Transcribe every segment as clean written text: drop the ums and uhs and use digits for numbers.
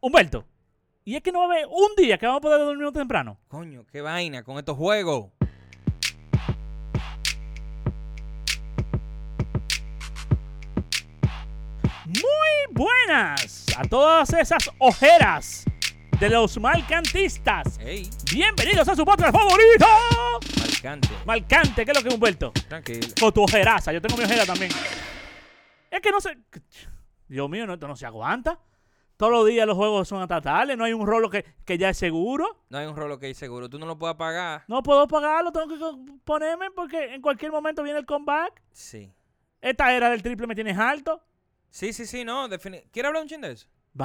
Humberto, y es que no va a haber un día que vamos a poder dormir temprano. Coño, qué vaina con estos juegos. Muy buenas a todas esas ojeras de los malcantistas. Ey, Bienvenidos a su podcast favorito. marcante. Malcante, ¿qué es lo que es Humberto? Tranquilo. Con tu ojeraza, yo tengo mi ojera también. Es que no sé. Dios mío, no, esto no se aguanta. Todos los días los juegos son estatales, no hay un rolo que ya es seguro. No hay un rolo que hay seguro. Tú no lo puedes pagar. No puedo pagarlo, tengo que ponerme porque en cualquier momento viene el comeback. Sí. Esta era del triple me tienes alto. Sí, no. ¿Quieres hablar un chin de eso?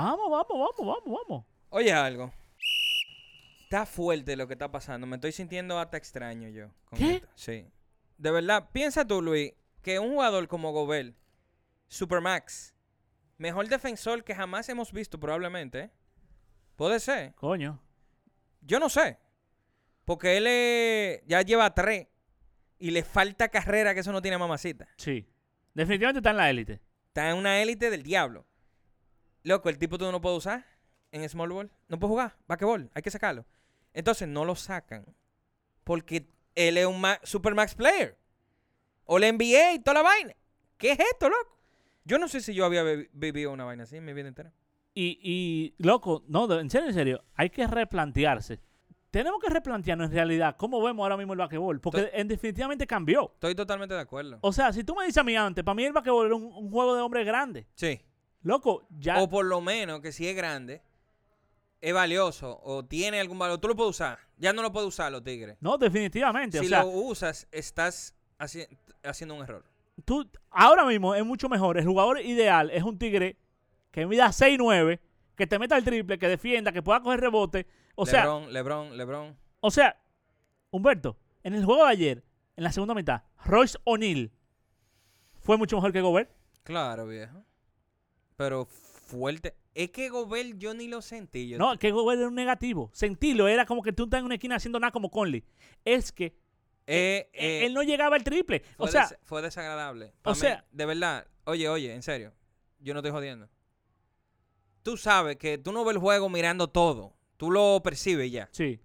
Vamos. Oye, algo. Está fuerte lo que está pasando. Me estoy sintiendo hasta extraño yo. Con ¿Qué? esto. Sí. De verdad, piensa tú, Luis, que un jugador como Gobert, Supermax, mejor defensor que jamás hemos visto probablemente, ¿eh? Puede ser. Coño. Yo no sé. Porque él ya lleva 3 y le falta carrera, que eso no tiene mamacita. Sí. Definitivamente está en la élite. Está en una élite del diablo. Loco, el tipo tú no lo puedes usar en small ball. No puede jugar. Basquetbol. Hay que sacarlo. Entonces no lo sacan. Porque él es un Supermax player. O la NBA y toda la vaina. ¿Qué es esto, loco? Yo no sé si yo había vivido una vaina así en mi vida entera. Y loco, no, en serio, hay que replantearse. Tenemos que replantearnos en realidad cómo vemos ahora mismo el basquetbol. Porque definitivamente cambió. Estoy totalmente de acuerdo. O sea, si tú me dices a mí antes, para mí el basquetbol era un juego de hombres grandes. Sí. Loco, ya. O por lo menos que si es grande, es valioso o tiene algún valor. Tú lo puedes usar. Ya no lo puedes usar los tigres. No, definitivamente. Si o sea, lo usas, estás haciendo un error. tú ahora mismo es mucho mejor. El jugador ideal es un tigre que mida 6'9", que te meta el triple, que defienda, que pueda coger rebote. LeBron. O sea, Humberto, en el juego de ayer, en la segunda mitad, Royce O'Neal fue mucho mejor que Gobert. Claro, viejo. Pero fuerte. Es que Gobert yo ni lo sentí. No, que Gobert era un negativo. Sentirlo era como que tú estás en una esquina haciendo nada como Conley. Es que él no llegaba al triple. O sea, fue desagradable. o sea, de verdad. Oye, en serio. Yo no estoy jodiendo. Tú sabes que tú no ves el juego mirando todo. Tú lo percibes ya. sí.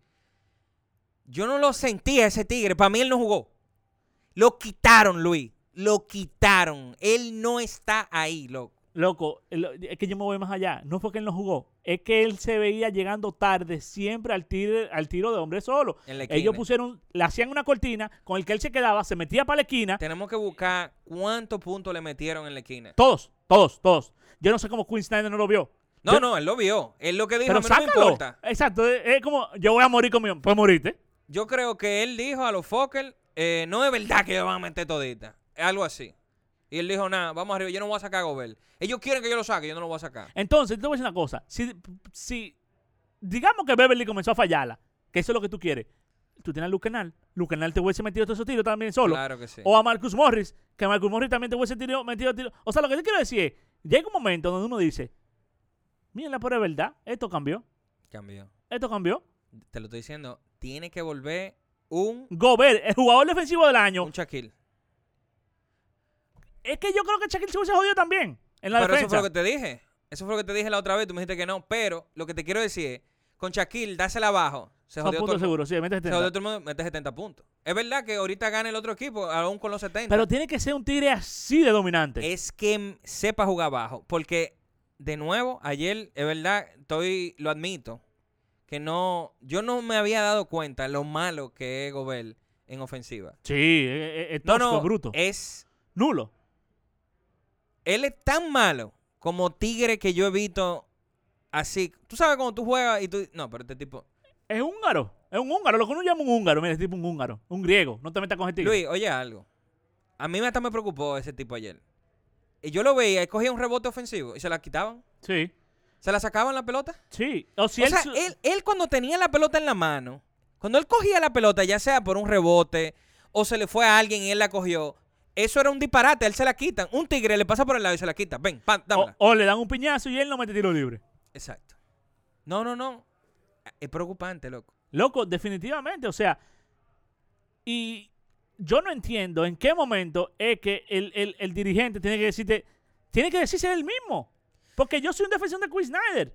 Yo no lo sentí a ese tigre. Para mí él no jugó. Lo quitaron, Luis. Lo quitaron. Él no está ahí, loco. Loco, es que yo me voy más allá. No fue que él no jugó. Es que él se veía llegando tarde siempre al tiro de hombre solo. En la esquina. Ellos le hacían una cortina con el que él se quedaba, se metía para la esquina. Tenemos que buscar cuántos puntos le metieron en la esquina. Todos. Yo no sé cómo Quinn Snyder no lo vio. No, él lo vio. Él lo que dijo, Pero a mí no me sácalo. importa. Exacto. Es como, yo voy a morir conmigo. Pues morirte. Yo creo que él dijo a los Fokker, no es verdad que ellos van a meter todita. Es algo así. Y él dijo, nada, vamos arriba, yo no voy a sacar a Gobert. Ellos quieren que yo lo saque, yo no lo voy a sacar. Entonces, te voy a decir una cosa. Si digamos que Beverly comenzó a fallarla, que eso es lo que tú quieres, tú tienes a Luke Kennard. Luke Kennard te hubiese metido todos esos tiros también solo. Claro que sí. O a Marcus Morris, que Marcus Morris también te hubiese metido tiros. O sea, lo que te quiero decir es, llega un momento donde uno dice, mira, por es verdad, esto cambió. Te lo estoy diciendo, tiene que volver un Gobert, el jugador defensivo del año. Shaquille. Es que yo creo que Shaquille se hubiese jodido también en la Pero defensa. eso fue lo que te dije. Eso fue lo que te dije la otra vez. Tú me dijiste que no. Pero lo que te quiero decir es, con Shaquille, dásela abajo. Se jodió todo el mundo. Seguro, sí, mete Se 70. jodió todo el mundo, mete 70 puntos. Es verdad que ahorita gana el otro equipo, aún con los 70. Pero tiene que ser un tigre así de dominante. Es que sepa jugar bajo. Porque, de nuevo, ayer, es verdad, lo admito, que yo no me había dado cuenta lo malo que es Gobert en ofensiva. Sí, es tosco, es bruto. Es nulo. Él es tan malo como tigre que yo he visto así. Tú sabes cuando tú juegas y tú... No, pero este tipo... Es húngaro. Es un húngaro. Lo que uno llama un húngaro. Mira, este tipo es un húngaro. Un griego. No te metas con este tigre. Luis, oye algo. A mí hasta me preocupó ese tipo ayer. Y yo lo veía, él cogía un rebote ofensivo y se la quitaban. Sí. ¿Se la sacaban la pelota? Sí. O sea, él cuando tenía la pelota en la mano, cuando él cogía la pelota, ya sea por un rebote o se le fue a alguien y él la cogió... Eso era un disparate, él se la quitan. Un tigre le pasa por el lado y se la quita. Ven, pan, dámela. O le dan un piñazo y él no mete tiro libre. Exacto. No. Es preocupante, loco. Loco, definitivamente. O sea, y yo no entiendo en qué momento es que el dirigente tiene que decirse él mismo. Porque yo soy un defensor de Quinn Snyder.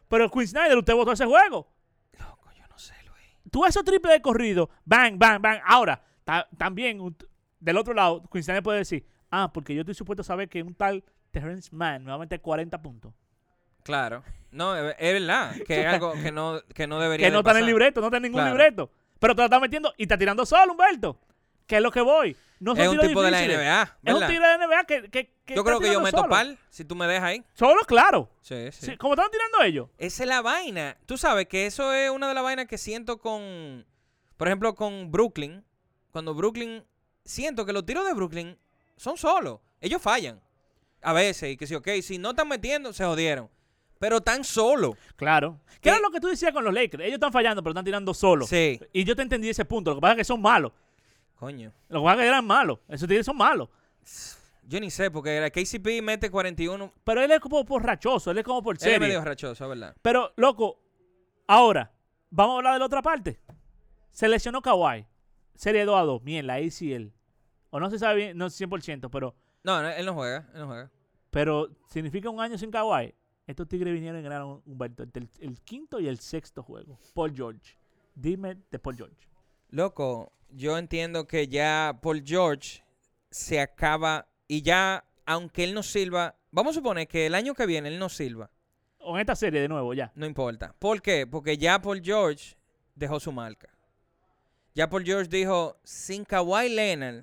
Pero Quinn Snyder, usted votó ese juego. Loco, yo no sé, Luis. Tú esos triples de corrido, bang, bang, bang. Ahora, también, del otro lado, Quinn Snyder puede decir, porque yo estoy supuesto a saber que un tal Terrence Mann me va a meter 40 puntos. Claro. No, es verdad. Que es algo que no debería Que no de está en pasar. el libreto, no está en ningún Claro. libreto. Pero te la está metiendo y está tirando solo, Humberto. Que es lo que voy. No son Es un tiros tipo de la difíciles. NBA, Es un ¿verdad? tiro de NBA que Yo está creo que yo tirando meto solo. par, si tú me dejas ahí. Solo, claro. Sí. Sí, como estaban tirando ellos. Esa es la vaina. Tú sabes que eso es una de las vainas que siento con, por ejemplo, con Brooklyn. Cuando Brooklyn, siento que los tiros de Brooklyn son solos. Ellos fallan. A veces, y que sí, ok, si no están metiendo, se jodieron. Pero tan solo. Claro. ¿Qué era lo que tú decías con los Lakers? Ellos están fallando, pero están tirando solo. Sí. Y yo te entendí ese punto. Lo que pasa es que son malos. Coño. Lo que pasa es que eran malos. Esos tigres son malos. Yo ni sé, porque la KCP mete 41. Pero él es como por rachoso. Él es como por Él es serie. medio rachoso, ¿verdad? Pero, loco, ahora, vamos a hablar de la otra parte. Se lesionó Kawhi. Serie 2-2. Bien, la ACL. O no se sabe bien, no 100%, No, él no juega. pero significa un año sin Kawhi. Estos tigres vinieron y ganaron, Humberto, el quinto y el sexto juego. Paul George. Dime de Paul George. Loco, yo entiendo que ya Paul George se acaba y ya, aunque él no sirva, vamos a suponer que el año que viene él no sirva. O en esta serie de nuevo, ya. No importa. ¿Por qué? Porque ya Paul George dejó su marca. Ya Paul George dijo, sin Kawhi Leonard,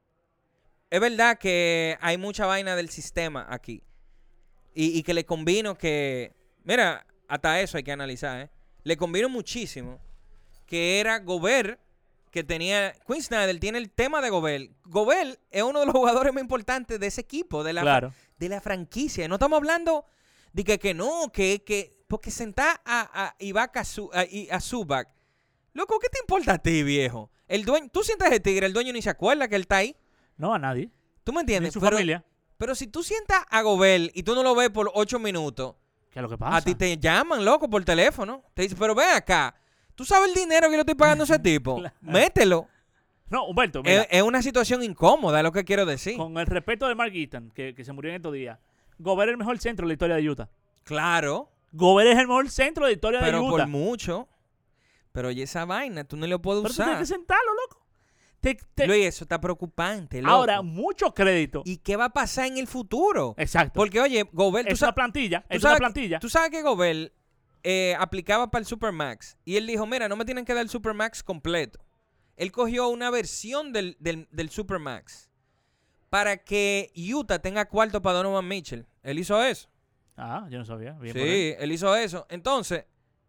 es verdad que hay mucha vaina del sistema aquí. Y que le combino que, mira, hasta eso hay que analizar, ¿eh? Le combino muchísimo que era Gobert, que tenía, Quinn Snyder tiene el tema de Gobert. Gobert es uno de los jugadores más importantes de ese equipo, de la franquicia. No estamos hablando de que no, porque sentar a Ibaka a Zubac. Loco, ¿qué te importa a ti, viejo? El dueño, tú sientas el tigre, el dueño ni se acuerda que él está ahí. No, a nadie. ¿Tú me Ni entiendes? su familia. Pero si tú sientas a Gobert y tú no lo ves por 8 minutos, ¿Qué es lo que pasa? a ti te llaman, loco, por teléfono. Te dicen, pero ven acá. ¿Tú sabes el dinero que yo estoy pagando a ese tipo? Claro. Mételo. No, Humberto, mira, Es una situación incómoda, es lo que quiero decir. con el respeto de Mark Eaton, que se murió en estos días, Gobert es el mejor centro de la historia de Utah. Claro, Gobert es el mejor centro de la historia de pero Utah. por mucho. Pero oye, esa vaina, tú no lo puedes Pero tú tienes usar. que sentarlo, loco. Luis, eso está preocupante, loco. Ahora, mucho crédito. ¿Y qué va a pasar en el futuro? Exacto. Porque, oye, Gobert, Es una plantilla. tú Es una sabes- plantilla. tú sabes que Gobert aplicaba para el Supermax. Y él dijo, mira, no me tienen que dar el Supermax completo. Él cogió una versión del Supermax para que Utah tenga cuarto para Donovan Mitchell. Él hizo eso. Yo no sabía. Bien por él. Sí, él hizo eso. Entonces,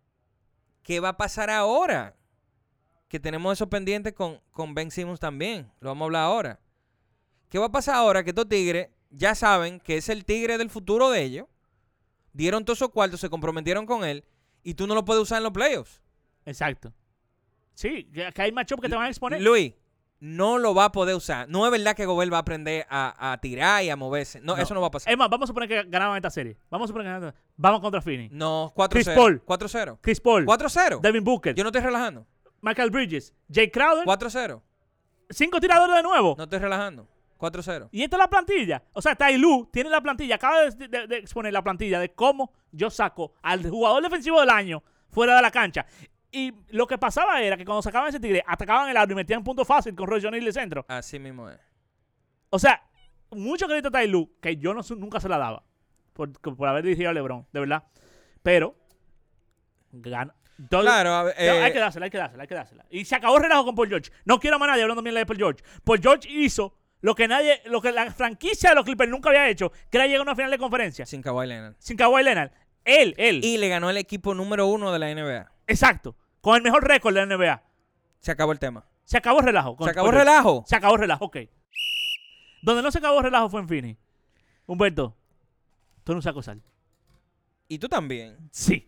¿qué va a pasar ahora? Que tenemos eso pendiente con Ben Simmons también. Lo vamos a hablar ahora. ¿Qué va a pasar ahora? Que estos tigres ya saben que es el tigre del futuro de ellos. Dieron todos esos cuartos, se comprometieron con él. Y tú no lo puedes usar en los playoffs. Exacto. Sí, que hay matchup que te van a exponer. Luis, no lo va a poder usar. No es verdad que Gobert va a aprender a tirar y a moverse. No, eso no va a pasar. Es más, vamos a suponer que ganaban esta serie. Vamos contra Phoenix. No, Chris 4-0. Paul. 4-0. Chris Paul. 4-0. Devin Booker. Yo no estoy relajando. Michael Bridges. Jay Crowder. 4-0. 5 tiradores de nuevo. No estoy relajando. 4-0. Y esta es la plantilla. O sea, Tai Lue tiene la plantilla. Acaba de exponer la plantilla de cómo yo saco al jugador defensivo del año fuera de la cancha. Y lo que pasaba era que cuando sacaban ese tigre, atacaban el aro y metían punto fácil con Roy Jones de centro. Así mismo es. O sea, mucho crédito a Tai Lue, que yo nunca se la daba. Por haber dirigido a LeBron, de verdad. Pero, gana. Claro, Hay que dársela. Y se acabó el relajo con Paul George. No quiero más nadie hablando bien de Paul George. Paul George hizo lo que la franquicia de los Clippers nunca había hecho, que era llegar a una final de conferencia. sin Kawhi Leonard. Sin Kawhi Leonard. Él. Y le ganó el equipo número 1 de la NBA. Exacto. Con el mejor récord de la NBA. Se acabó el tema. Se acabó el relajo. ¿Se acabó el relajo? Se acabó el relajo, ok. Donde no se acabó el relajo fue en Phoenix. Humberto, tú no sacas sal. Y tú también. Sí.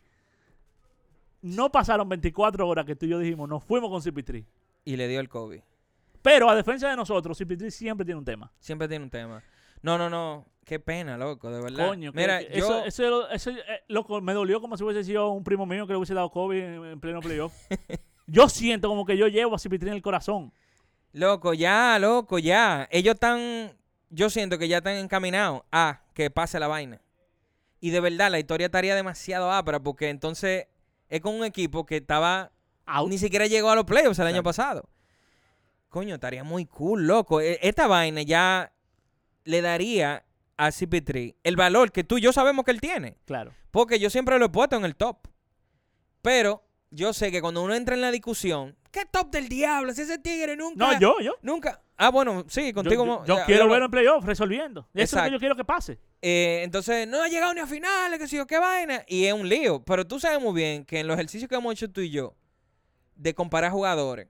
No pasaron 24 horas que tú y yo dijimos, nos fuimos con CP3. Y le dio el COVID. Pero a defensa de nosotros, CP3 siempre tiene un tema. Siempre tiene un tema. No. Qué pena, loco, de verdad. Coño, mira, yo... eso, loco, me dolió como si hubiese sido un primo mío que le hubiese dado COVID en pleno playoff. Yo siento como que yo llevo a CP3 en el corazón. Loco, ya. Ellos están... Yo siento que ya están encaminados a que pase la vaina. Y de verdad, la historia estaría demasiado ápera porque entonces es con un equipo que estaba... Ni siquiera llegó a los playoffs el año pasado. Coño, estaría muy cool, loco. Esta vaina ya le daría a CP3 el valor que tú y yo sabemos que él tiene. Claro. Porque yo siempre lo he puesto en el top. Pero yo sé que cuando uno entra en la discusión, ¿qué top del diablo? Si ese tigre nunca... No, yo. Nunca... Ah, bueno, sí, contigo... Yo quiero verlo en playoff resolviendo. Eso es lo que yo quiero que pase. Entonces, no ha llegado ni a finales, que si yo, qué vaina. Y es un lío. Pero tú sabes muy bien que en los ejercicios que hemos hecho tú y yo, de comparar jugadores,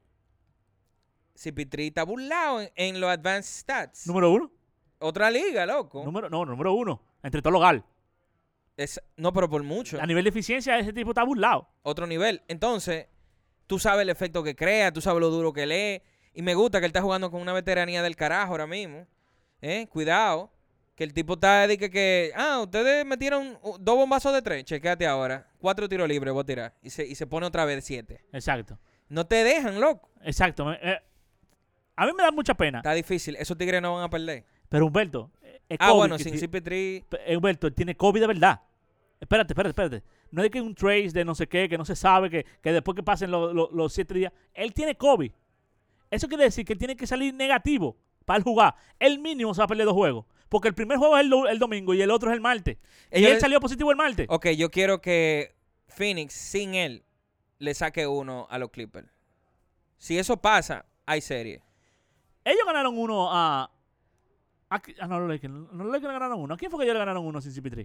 CP3 está burlado en los advanced stats. Número 1. Otra liga, loco. Número 1. Entre todos los GAL. No, pero por mucho. A nivel de eficiencia, ese tipo está burlado. Otro nivel. Entonces, tú sabes el efecto que crea, tú sabes lo duro que lee. Y me gusta que él está jugando con una veteranía del carajo ahora mismo. Cuidado. Que el tipo está de que ustedes metieron 2 bombazos de 3. Chequéate ahora. 4 tiros libres voy a tirar. Y se pone otra vez 7. Exacto. No te dejan, loco. Exacto. A mí me da mucha pena. Está difícil. Esos tigres no van a perder. Pero Humberto, es COVID. Bueno, sin CP3. Humberto, él tiene COVID de verdad. Espérate. No es que un trace de no sé qué, que no se sabe, que después que pasen los 7 días. Él tiene COVID. Eso quiere decir que él tiene que salir negativo para él jugar. El mínimo se va a perder 2 juegos. Porque el primer juego es el domingo y el otro es el martes. Y él salió positivo el martes. Ok, yo quiero que Phoenix, sin él, le saque 1 a los Clippers. Si eso pasa, hay serie. Ellos ganaron 1 a no, los Lakers. No, los Lakers ganaron 1. ¿A quién fue que ellos le ganaron 1 sin CP3?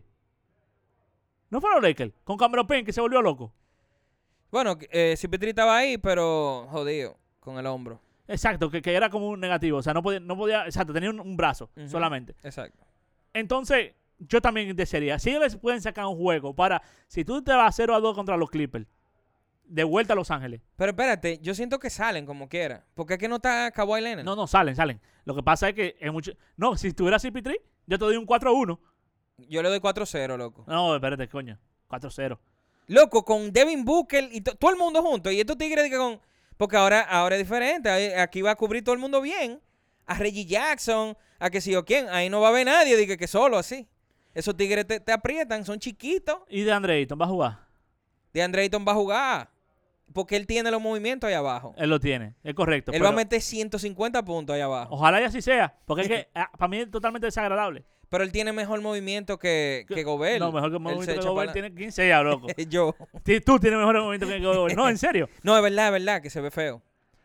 No fueron los Lakers. Con Cameron Payne, que se volvió loco. Bueno, CP3 estaba ahí, pero jodido, con el hombro. Exacto, que era como un negativo. O sea, no podía exacto, tenía un brazo solamente. Exacto. Entonces, yo también desearía, si ellos les pueden sacar un juego para, si tú te vas 0-2 contra los Clippers, de vuelta a Los Ángeles. Pero espérate, yo siento que salen como quiera. Porque es que no está Kawhi Leonard. No, salen. Lo que pasa es que es mucho... No, si tuviera CP3, yo te doy un 4-1. Yo le doy 4-0, loco. No, espérate, coño. 4-0. Loco, con Devin Booker y todo el mundo junto. Y estos tigres que con... Porque ahora es diferente. Aquí va a cubrir todo el mundo bien. A Reggie Jackson, a que si o quién. Ahí no va a haber nadie, diga que solo así. Esos tigres te aprietan, son chiquitos. ¿Y de Andre Ayton va a jugar? De Andre Ayton va a jugar. Porque él tiene los movimientos ahí abajo. Él lo tiene, es correcto. Él va a meter 150 puntos ahí abajo. Ojalá y así sea. Porque es que para mí es totalmente desagradable. Pero él tiene mejor movimiento que Gobert. No, mejor que movimiento que Gobert tiene 15 ya, loco. Yo. Tú tienes mejor movimiento que Gobert. No, en serio. No, es verdad, que se ve feo.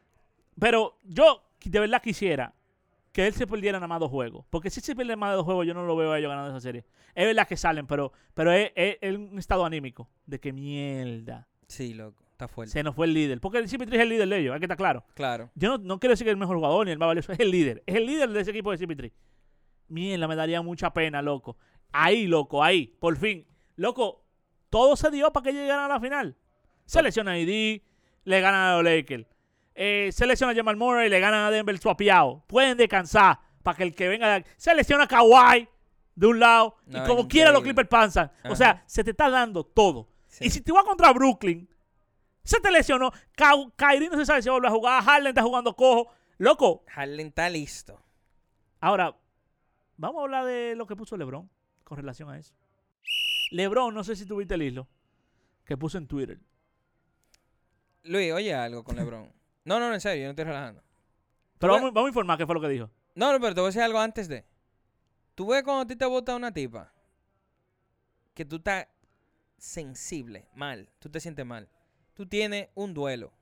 Pero yo de verdad quisiera que él se perdiera nada más 2 juegos. Porque si se pierde más de 2 juegos, yo no lo veo a ellos ganando esa serie. Es verdad que salen, pero es un estado anímico. De que mierda. Sí, loco. Está fuerte. Se nos fue el líder. Porque el CP3 es el líder de ellos, hay que estar claro. Claro. Yo no quiero decir que es el mejor jugador ni el más valioso. Es el líder. Es el líder de ese equipo de CP3. Mierda, me daría mucha pena, loco. Ahí, loco, ahí. Por fin. Loco, todo se dio para que ellos llegaran a la final. Se lesiona a AD, le ganan a los Lakers. Se lesiona a Jamal Murray, le ganan a Denver swapeado. Pueden descansar para que el que venga... Se lesiona a Kawhi de un lado. No, y como increíble. quiera los Clippers panzan. O sea, se te está dando todo. Sí. Y si te vas contra Brooklyn, se te lesionó. Kyrie no se sabe si vuelve a jugar. Harden está jugando cojo. Loco. Harden está listo. Ahora, vamos a hablar de lo que puso LeBron con relación a eso. LeBron, no sé si tuviste el hilo que puso en Twitter. Luis, oye algo con LeBron. No, en serio, yo no estoy relajando. Pero vamos a informar qué fue lo que dijo. No, pero te voy a decir algo antes de. Tú ves cuando a ti te bota una tipa que tú estás sensible, mal, tú te sientes mal. Tú tienes un duelo.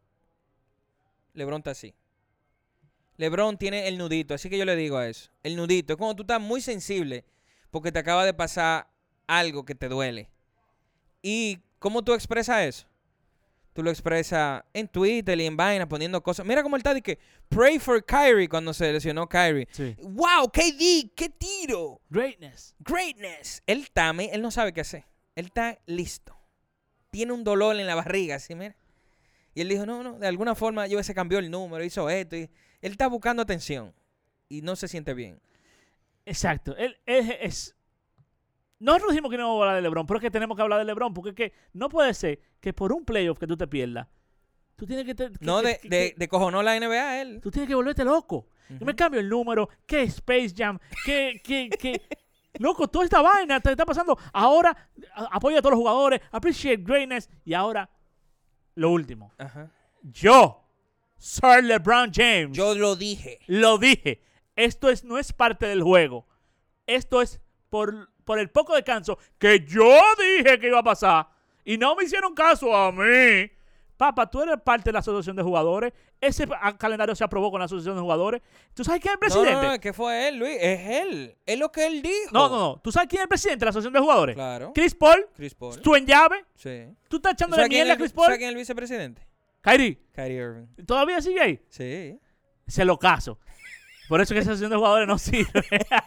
LeBron está así. LeBron tiene el nudito, así que yo le digo a eso. El nudito es cuando tú estás muy sensible porque te acaba de pasar algo que te duele. ¿Y cómo tú expresas eso? Tú lo expresas en Twitter y en vaina poniendo cosas. Mira cómo él está de que pray for Kyrie cuando se lesionó Kyrie. Sí. ¡Wow! ¡KD! ¡Qué tiro! Greatness. Él no sabe qué hacer. Él está listo. Tiene un dolor en la barriga, ¿sí? Mira. Y él dijo, no, de alguna forma yo se cambió el número, hizo esto. Y él está buscando atención y no se siente bien. Exacto. Él es... Nosotros dijimos que no íbamos a hablar de LeBron, pero es que tenemos que hablar de LeBron, porque es que no puede ser que por un playoff que tú te pierdas, tú tienes que... de cojonó la NBA él. Tú tienes que volverte loco. Yo me cambio el número, que Space Jam, que Loco, toda esta vaina te está pasando. Ahora, apoya a todos los jugadores. Appreciate greatness. Y ahora, lo último. Ajá. Yo, Sir LeBron James, Yo lo dije. lo dije. Esto no es parte del juego. Esto es por el poco descanso que yo dije que iba a pasar. Y no me hicieron caso a mí. Papá, tú eres parte de la asociación de jugadores. Ese calendario se aprobó con la asociación de jugadores. ¿Tú sabes quién es el presidente? No, ¿qué fue él, Luis? Es él. Es lo que él dijo. No. ¿Tú sabes quién es el presidente de la asociación de jugadores? Claro. Chris Paul. Chris Paul. ¿Tú en llave? Sí. ¿Tú estás ¿Tú echándole sabes quién mierda a es Chris ¿Sabes Paul? quién es el vicepresidente? Kyrie. Kyrie Irving. ¿Todavía sigue ahí? Sí. Se lo caso. Por eso que esa asociación de jugadores no sirve.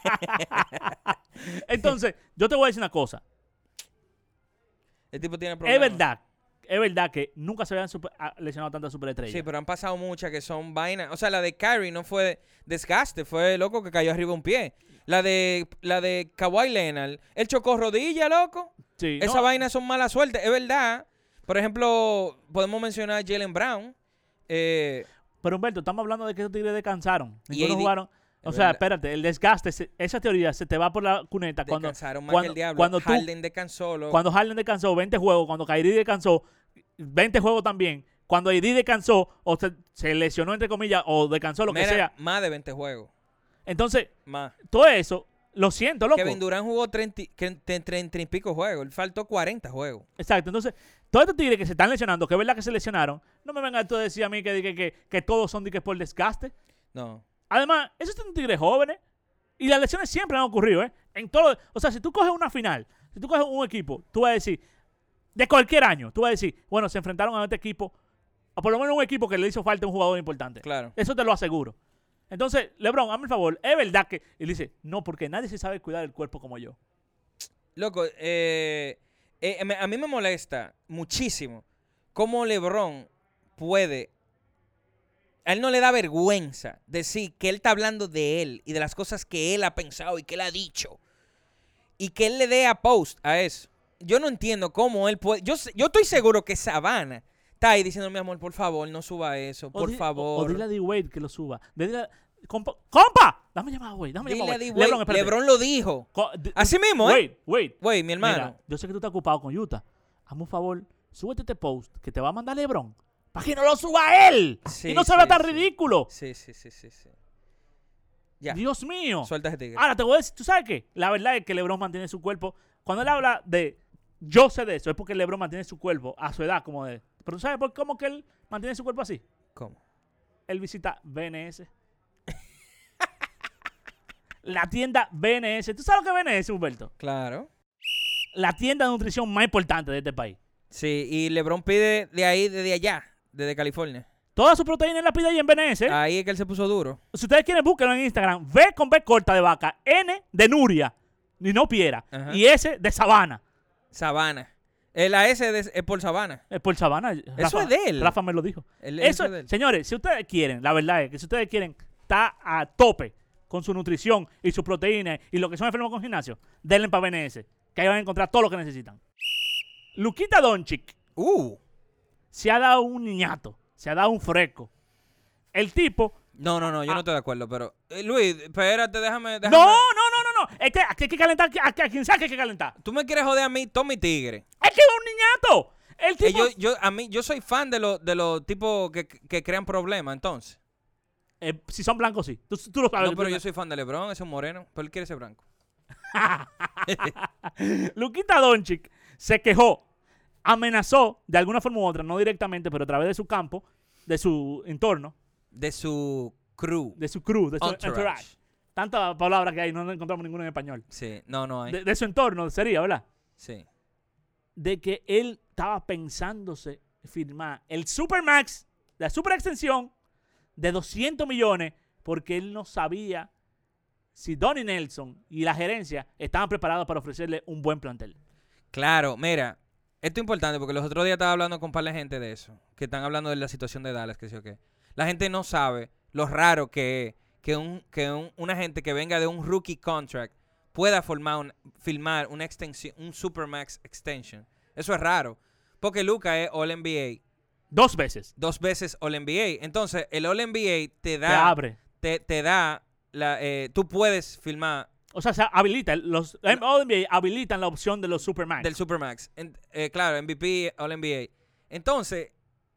Entonces, yo te voy a decir una cosa. El tipo tiene problemas. Es verdad que nunca se habían lesionado tantas superestrellas. Sí, pero han pasado muchas que son vainas. O sea, la de Kyrie no fue desgaste, fue loco que cayó arriba un pie. La de Kawhi Leonard, él chocó rodilla, loco. Sí, Esas vainas son mala suerte, es verdad. Por ejemplo, podemos mencionar a Jaylen Brown. Pero Humberto, estamos hablando de que esos tigres descansaron. Y Ninguno AD jugaron. O es sea, verdad. espérate, el desgaste, esa teoría se te va por la cuneta cuando Descansaron más cuando- que el diablo. cuando tú- Harden descansó, loco. Cuando Harden descansó 20 juegos, cuando Kyrie descansó 20 juegos también, cuando AD descansó o se lesionó entre comillas o descansó lo que Mira, sea. más de 20 juegos. Entonces, Más. todo eso, lo siento, loco. Kevin Durant jugó 30 y pico juegos. Él faltó 40 juegos. Exacto, entonces, todos estos tigres que se están lesionando, que es verdad que se lesionaron, no me vengas tú a decir a mí que todos son por desgaste. No. Además, esos son tigres jóvenes y las lesiones siempre han ocurrido, ¿eh? O sea, si tú coges una final, si tú coges un equipo, tú vas a decir, de cualquier año, tú vas a decir, bueno, se enfrentaron a este equipo, o por lo menos un equipo que le hizo falta un jugador importante. Claro. Eso te lo aseguro. Entonces, LeBron, hazme el favor, es verdad que... Y él dice, no, porque nadie se sabe cuidar el cuerpo como yo. Loco, a mí me molesta muchísimo cómo LeBron puede... A él no le da vergüenza decir que él está hablando de él y de las cosas que él ha pensado y que él ha dicho. Y que él le dé a post a eso. Yo no entiendo cómo él puede... Yo estoy seguro que Savannah está ahí diciendo, mi amor, por favor, no suba eso, por favor. O dile a D-Wade que lo suba. ¡Compa! Dame llamada, Wade. Dame Dile llamada, a Wade. D-Wade. LeBron, espérate. LeBron lo dijo. Así mismo, ¿eh? Wade, Mi hermano. mira, yo sé que tú estás ocupado con Utah. Hazme un favor, súbete este post que te va a mandar LeBron. Para que no lo suba él. Sí, y no se vea sí, tan sí. ridículo. Sí. Ya. Dios mío. Suelta ese tigre. Ahora te voy a decir, ¿tú sabes qué? La verdad es que LeBron mantiene su cuerpo. Cuando él habla de yo sé de eso, es porque LeBron mantiene su cuerpo a su edad como de. Pero ¿tú sabes cómo que él mantiene su cuerpo así? ¿Cómo? Él visita BNS. La tienda BNS. ¿Tú sabes lo que es BNS, Humberto? Claro. La tienda de nutrición más importante de este país. Sí, y LeBron pide de ahí, desde allá, desde California. Toda su proteína la pide ahí en BNS. Ahí es que él se puso duro. Si ustedes quieren, búsquenlo en Instagram. V con B corta de vaca. N de Nuria. Ni no Piera. Ajá. Y S de Sabana. Sabana. La S es por Sabana. Es por Sabana. Eso es de él. Rafa me lo dijo. Eso es de él. Señores, si ustedes quieren, la verdad es que si ustedes quieren, está a tope con su nutrición y su proteína y lo que son enfermos con gimnasio, denle para BNS. Que ahí van a encontrar todo lo que necesitan. Luquita Doncic se ha dado un niñato. Se ha dado un fresco. El tipo... No, yo no estoy de acuerdo, pero... Luis, espérate, déjame... No. Es que hay que calentar. A quien sea que hay que calentar. Tú me quieres joder a mí, Tommy Tigre. Es que es un niñato. El tipo... Yo soy fan de los tipos que crean problemas, entonces. Si son blancos, sí. Tú lo sabes. No, pero yo soy fan de LeBron, ese es un moreno, pero él quiere ser blanco. Luquita Doncic se quejó, amenazó de alguna forma u otra, no directamente, pero a través de su campo, de su entorno, De su crew. de su crew, de su Entourage. entourage. Tantas palabras que hay, no encontramos ninguna en español. Sí, no hay. De su entorno sería, ¿verdad? Sí. De que él estaba pensándose firmar el Supermax, la super extensión de 200 millones, porque él no sabía si Donnie Nelson y la gerencia estaban preparados para ofrecerle un buen plantel. Claro, mira, esto es importante porque los otros días estaba hablando con un par de gente de eso, que están hablando de la situación de Dallas, que sí o qué. La gente no sabe lo raro que es una gente que venga de un rookie contract pueda filmar una extensión, un Supermax extension. Eso es raro, porque Luka es All-NBA. 2 veces. 2 veces All-NBA. Entonces, el All-NBA te Te da... abre. Te da... tú puedes filmar O sea, se habilita. Los All-NBA habilitan la opción de los Supermax. Del Supermax. Claro, MVP, All-NBA. Entonces,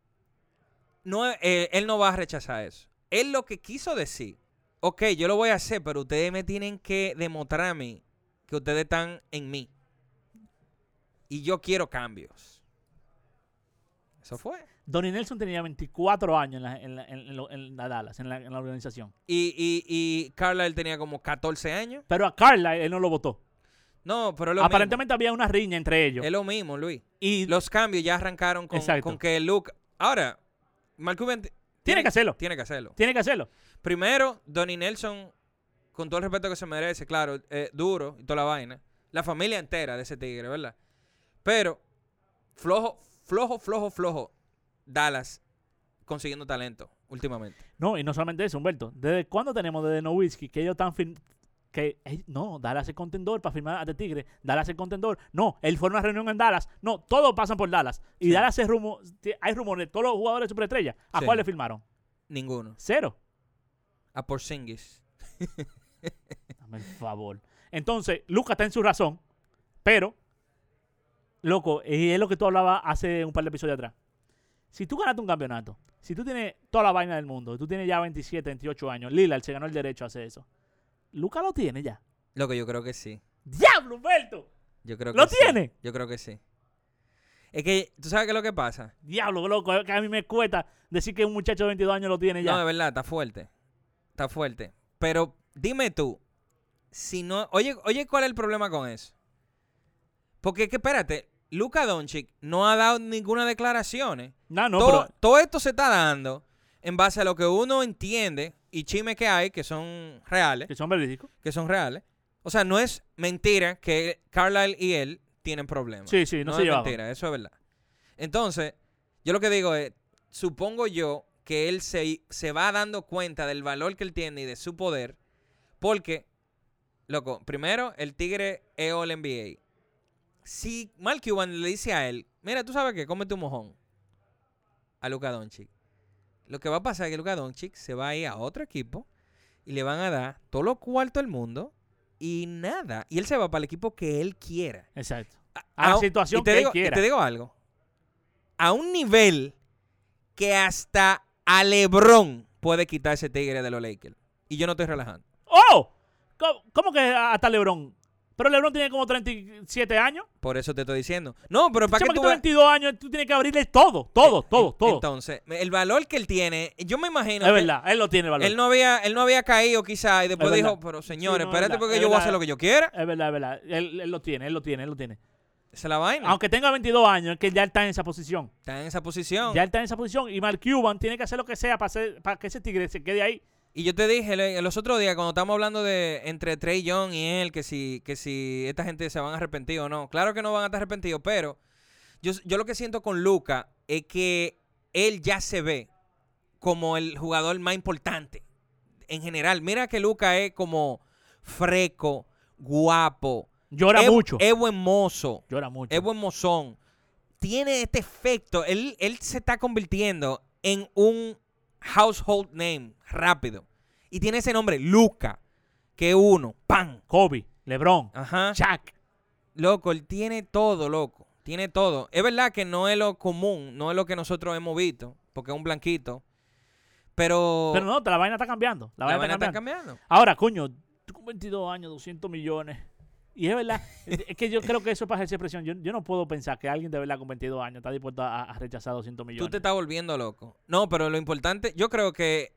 él no va a rechazar eso. Él lo que quiso decir, ok, yo lo voy a hacer, pero ustedes me tienen que demostrar a mí que ustedes están en mí. Y yo quiero cambios. Eso fue. Donnie Nelson tenía 24 años en la Dallas, en la organización. Y Carlisle tenía como 14 años. Pero a Carlisle él no lo votó. No, pero es lo Aparentemente había una riña entre ellos. mismo. Es lo mismo, Luis. Y Los cambios ya arrancaron con que Luke... Ahora, Mark Cuban tiene que hacerlo. Tiene que hacerlo. Tiene que hacerlo. Primero, Donnie Nelson, con todo el respeto que se merece, claro, duro y toda la vaina. La familia entera de ese tigre, ¿verdad? Pero, flojo. Dallas consiguiendo talento últimamente. No, y no solamente eso, Humberto. ¿Desde cuándo tenemos desde Nowitzki que ellos están no, Dallas es contendor para firmar a The Tigre. Dallas es contendor. No, él fue a una reunión en Dallas. No, todos pasan por Dallas. Y Sí. Dallas hay rumores de todos los jugadores de superestrella. ¿A Sí. cuál le firmaron? Ninguno. 0. A Porzingis. Dame el favor. Entonces, Luka está en su razón, pero, loco, y es lo que tú hablabas hace un par de episodios atrás. Si tú ganaste un campeonato, si tú tienes toda la vaina del mundo, tú tienes ya 27, 28 años, Lillard se ganó el derecho a hacer eso. Luka lo tiene ya. Lo que yo creo que sí. ¡Diablo, Humberto! Yo creo que ¿Lo sí. tiene? Yo creo que sí. Es que, ¿tú sabes qué es lo que pasa? Diablo, loco, es que a mí me cuesta decir que un muchacho de 22 años lo tiene ya. No, de verdad, está fuerte. Está fuerte. Pero dime tú, si no... Oye, ¿cuál es el problema con eso? Porque, que espérate, Luka Doncic no ha dado ninguna declaración. No, Todo esto se está dando en base a lo que uno entiende y chismes que hay, que son reales. que son verídicos. O sea, no es mentira que Carlisle y él tienen problemas. Sí, no No se es llevaban. mentira, eso es verdad. Entonces, yo lo que digo es, supongo yo que él se va dando cuenta del valor que él tiene y de su poder, porque, loco, primero, el tigre es All NBA. Si Mark Cuban le dice a él, mira, tú sabes que cómete un mojón a Luka Doncic, lo que va a pasar es que Luka Doncic se va a ir a otro equipo y le van a dar todo lo cuarto del mundo y nada. Y él se va para el equipo que él quiera. Exacto. A la situación que él quiera. Y te digo algo. A un nivel que hasta a LeBron puede quitar ese tigre de los Lakers. Y yo no estoy relajando. ¡Oh! ¿Cómo que hasta LeBron? Pero LeBron tiene como 37 años. Por eso te estoy diciendo. No, pero para que tú 22 años, tú tienes que abrirle todo. Entonces, el valor que él tiene, yo me imagino Es que verdad, él lo tiene el valor. él no había caído quizá y después Es dijo, verdad. pero señores, Sí, no, espérate es porque verdad, yo es voy a verdad. hacer lo que yo quiera. Es verdad. Él lo tiene. Esa es la vaina. Aunque tenga 22 años, es que ya está en esa posición. Está en esa posición. Ya está en esa posición. Y Mark Cuban tiene que hacer lo que sea para que ese tigre se quede ahí. Y yo te dije los otros días, cuando estábamos hablando de entre Trae Young y él, que si esta gente se van a arrepentir o no. Claro que no van a estar arrepentidos, pero yo lo que siento con Luka es que él ya se ve como el jugador más importante en general. Mira que Luka es como freco, guapo. Llora mucho. Es buen mozo. Llora mucho. Es buen mozón. Tiene este efecto. Él se está convirtiendo en un household name rápido. Y tiene ese nombre, Luka. Que uno, ¡pam! Kobe, LeBron, Ajá. Shaq. Loco, él tiene todo, loco. Tiene todo. Es verdad que no es lo común, no es lo que nosotros hemos visto, porque es un blanquito. Pero Pero no, la vaina está cambiando. La vaina está cambiando. Ahora, coño, tú con 22 años, 200 millones. Y es verdad, es que yo creo que eso es para ejercer presión. Yo no puedo pensar que alguien de verdad con 22 años está dispuesto a rechazar 200 millones. Tú te estás volviendo loco. No, pero lo importante, yo creo que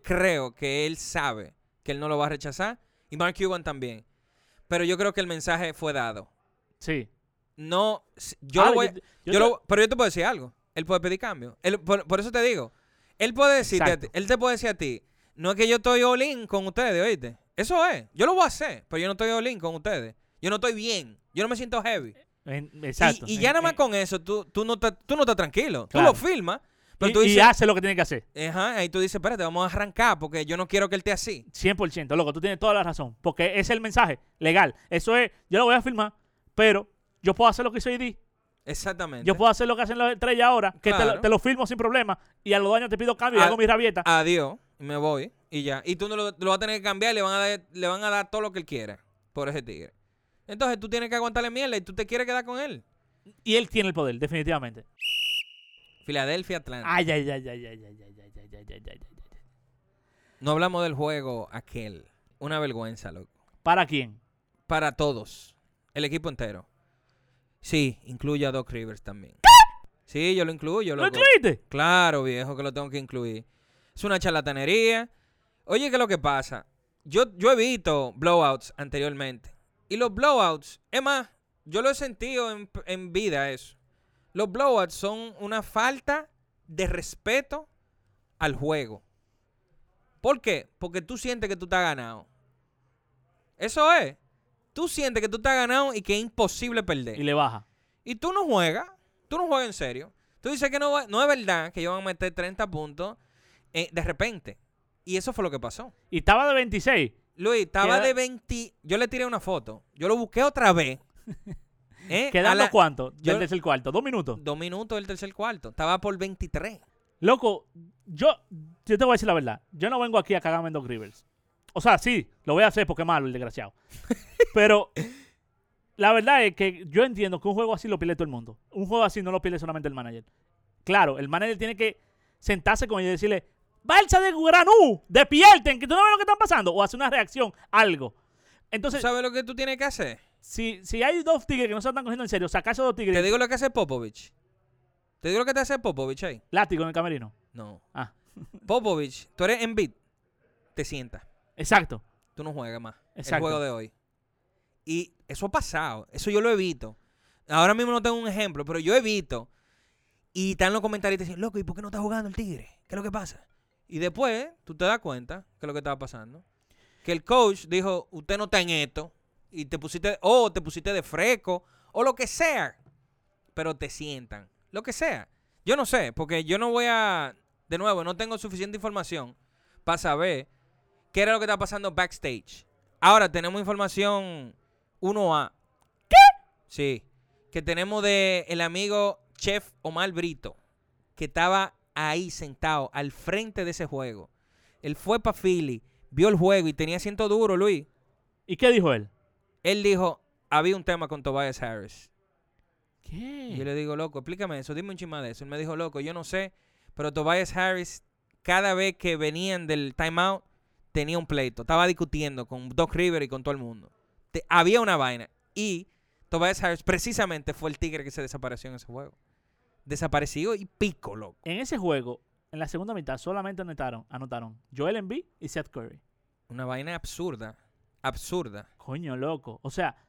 él sabe que él no lo va a rechazar. Y Mark Cuban también. Pero yo creo que el mensaje fue dado. Sí. No, Ahora, pero yo te puedo decir algo. Él puede pedir cambio. Por eso te digo. Él puede decirte, Exacto. él te puede decir a ti, no es que yo estoy all in con ustedes, ¿oíste? Eso es. Yo lo voy a hacer, pero yo no estoy all in con ustedes. Yo no estoy bien. Yo no me siento heavy. Exacto. Y ya nada más con eso, tú no estás tranquilo. Claro. Tú lo filmas, pero Y, tú y dices, hace lo que tiene que hacer. ajá, ahí tú dices, espérate, vamos a arrancar porque yo no quiero que él esté así. 100%, loco, tú tienes toda la razón. Porque es el mensaje legal. Eso es, yo lo voy a firmar, pero yo puedo hacer lo que hizo ID. Exactamente. Yo puedo hacer lo que hacen los estrellas ahora, que Claro. te lo firmo sin problema. Y a los años te pido cambio y hago mi rabieta. Adiós, y me voy y ya. Y tú no lo vas a tener que cambiar, le van a dar todo lo que él quiera. por ese tigre. Entonces tú tienes que aguantarle mierda y tú te quieres quedar con él. Y él tiene el poder, definitivamente. Filadelfia, Atlanta. Ay, ay, ay, ay, ay, ay, ay, ay, ay, ay, ay, ay. No hablamos del juego aquel. Una vergüenza, loco. ¿Para quién? Para todos. El equipo entero. Sí, incluye a Doc Rivers también. Sí, yo lo incluyo, ¿Lo loco. incluiste? Claro, viejo, que lo tengo que incluir. Es una charlatanería. Oye, ¿qué es lo que pasa? Yo he visto blowouts anteriormente. Y los blowouts, es más, yo lo he sentido en vida eso. Los blowouts son una falta de respeto al juego. ¿Por qué? Porque tú sientes que tú estás ganado. Eso es. Tú sientes que tú estás ganado y que es imposible perder. Y le baja. Y tú no juegas en serio. Tú dices que no es verdad que ellos van a meter 30 puntos de repente. Y eso fue lo que pasó. Y estaba de 26. Luis, estaba Queda- de 20. Yo le tiré una foto. Yo lo busqué otra vez. ¿Quedando cuánto? yo- Del tercer cuarto. 2 minutos. 2 minutos del tercer cuarto. Estaba por 23. Loco, yo te voy a decir la verdad. Yo no vengo aquí a cagarme en Doc Rivers. O sea, sí, lo voy a hacer porque es malo el desgraciado. Pero la verdad es que yo entiendo que un juego así lo pierde todo el mundo. Un juego así no lo pierde solamente el manager. Claro, el manager tiene que sentarse con ellos y decirle, ¡Balsa de Granú! ¡Despierten! ¿Que tú no ves lo que está pasando? O hacer una reacción, algo. ¿Tú Entonces, sabes lo que tú tienes que hacer? si hay dos tigres que no se están cogiendo en serio, sacarse dos Te tigres, digo lo que hace Popovich. Te digo lo que te hace Popovich ahí. látigo en el camerino. No. Ah, Popovich, tú eres Embiid. Te sientas. exacto. Tú no juegas más. Exacto. El juego de hoy. Y eso ha pasado. Eso yo lo evito. Ahora mismo no tengo un ejemplo, pero yo evito. Y están los comentarios diciendo, loco, ¿y por qué no está jugando el tigre? ¿Qué es lo que pasa? Y después tú te das cuenta que es lo que estaba pasando. Que el coach dijo, usted no está en esto. Y te pusiste de fresco. O lo que sea. Pero te sientan. Lo que sea. Yo no sé, porque yo no voy a... De nuevo, no tengo suficiente información para saber qué era lo que estaba pasando backstage. Ahora tenemos información 1A. ¿Qué? Sí. Que tenemos de el amigo Chef Omar Brito, que estaba ahí sentado al frente de ese juego. Él fue para Philly, vio el juego y tenía asiento duro, Luis. ¿Y qué dijo él? Él dijo, había un tema con Tobias Harris. ¿Qué? Y yo le digo, loco, explícame eso, dime un chisme de eso. Él me dijo, loco, yo no sé, pero Tobias Harris, cada vez que venían del timeout, tenía un pleito. Estaba discutiendo con Doc Rivers y con todo el mundo. Había una vaina. Y Tobias Harris precisamente fue el tigre que se desapareció en ese juego. Desaparecido y pico, loco. En ese juego, en la segunda mitad, solamente anotaron Joel Embiid y Seth Curry. Una vaina absurda. Absurda. Coño, loco. O sea,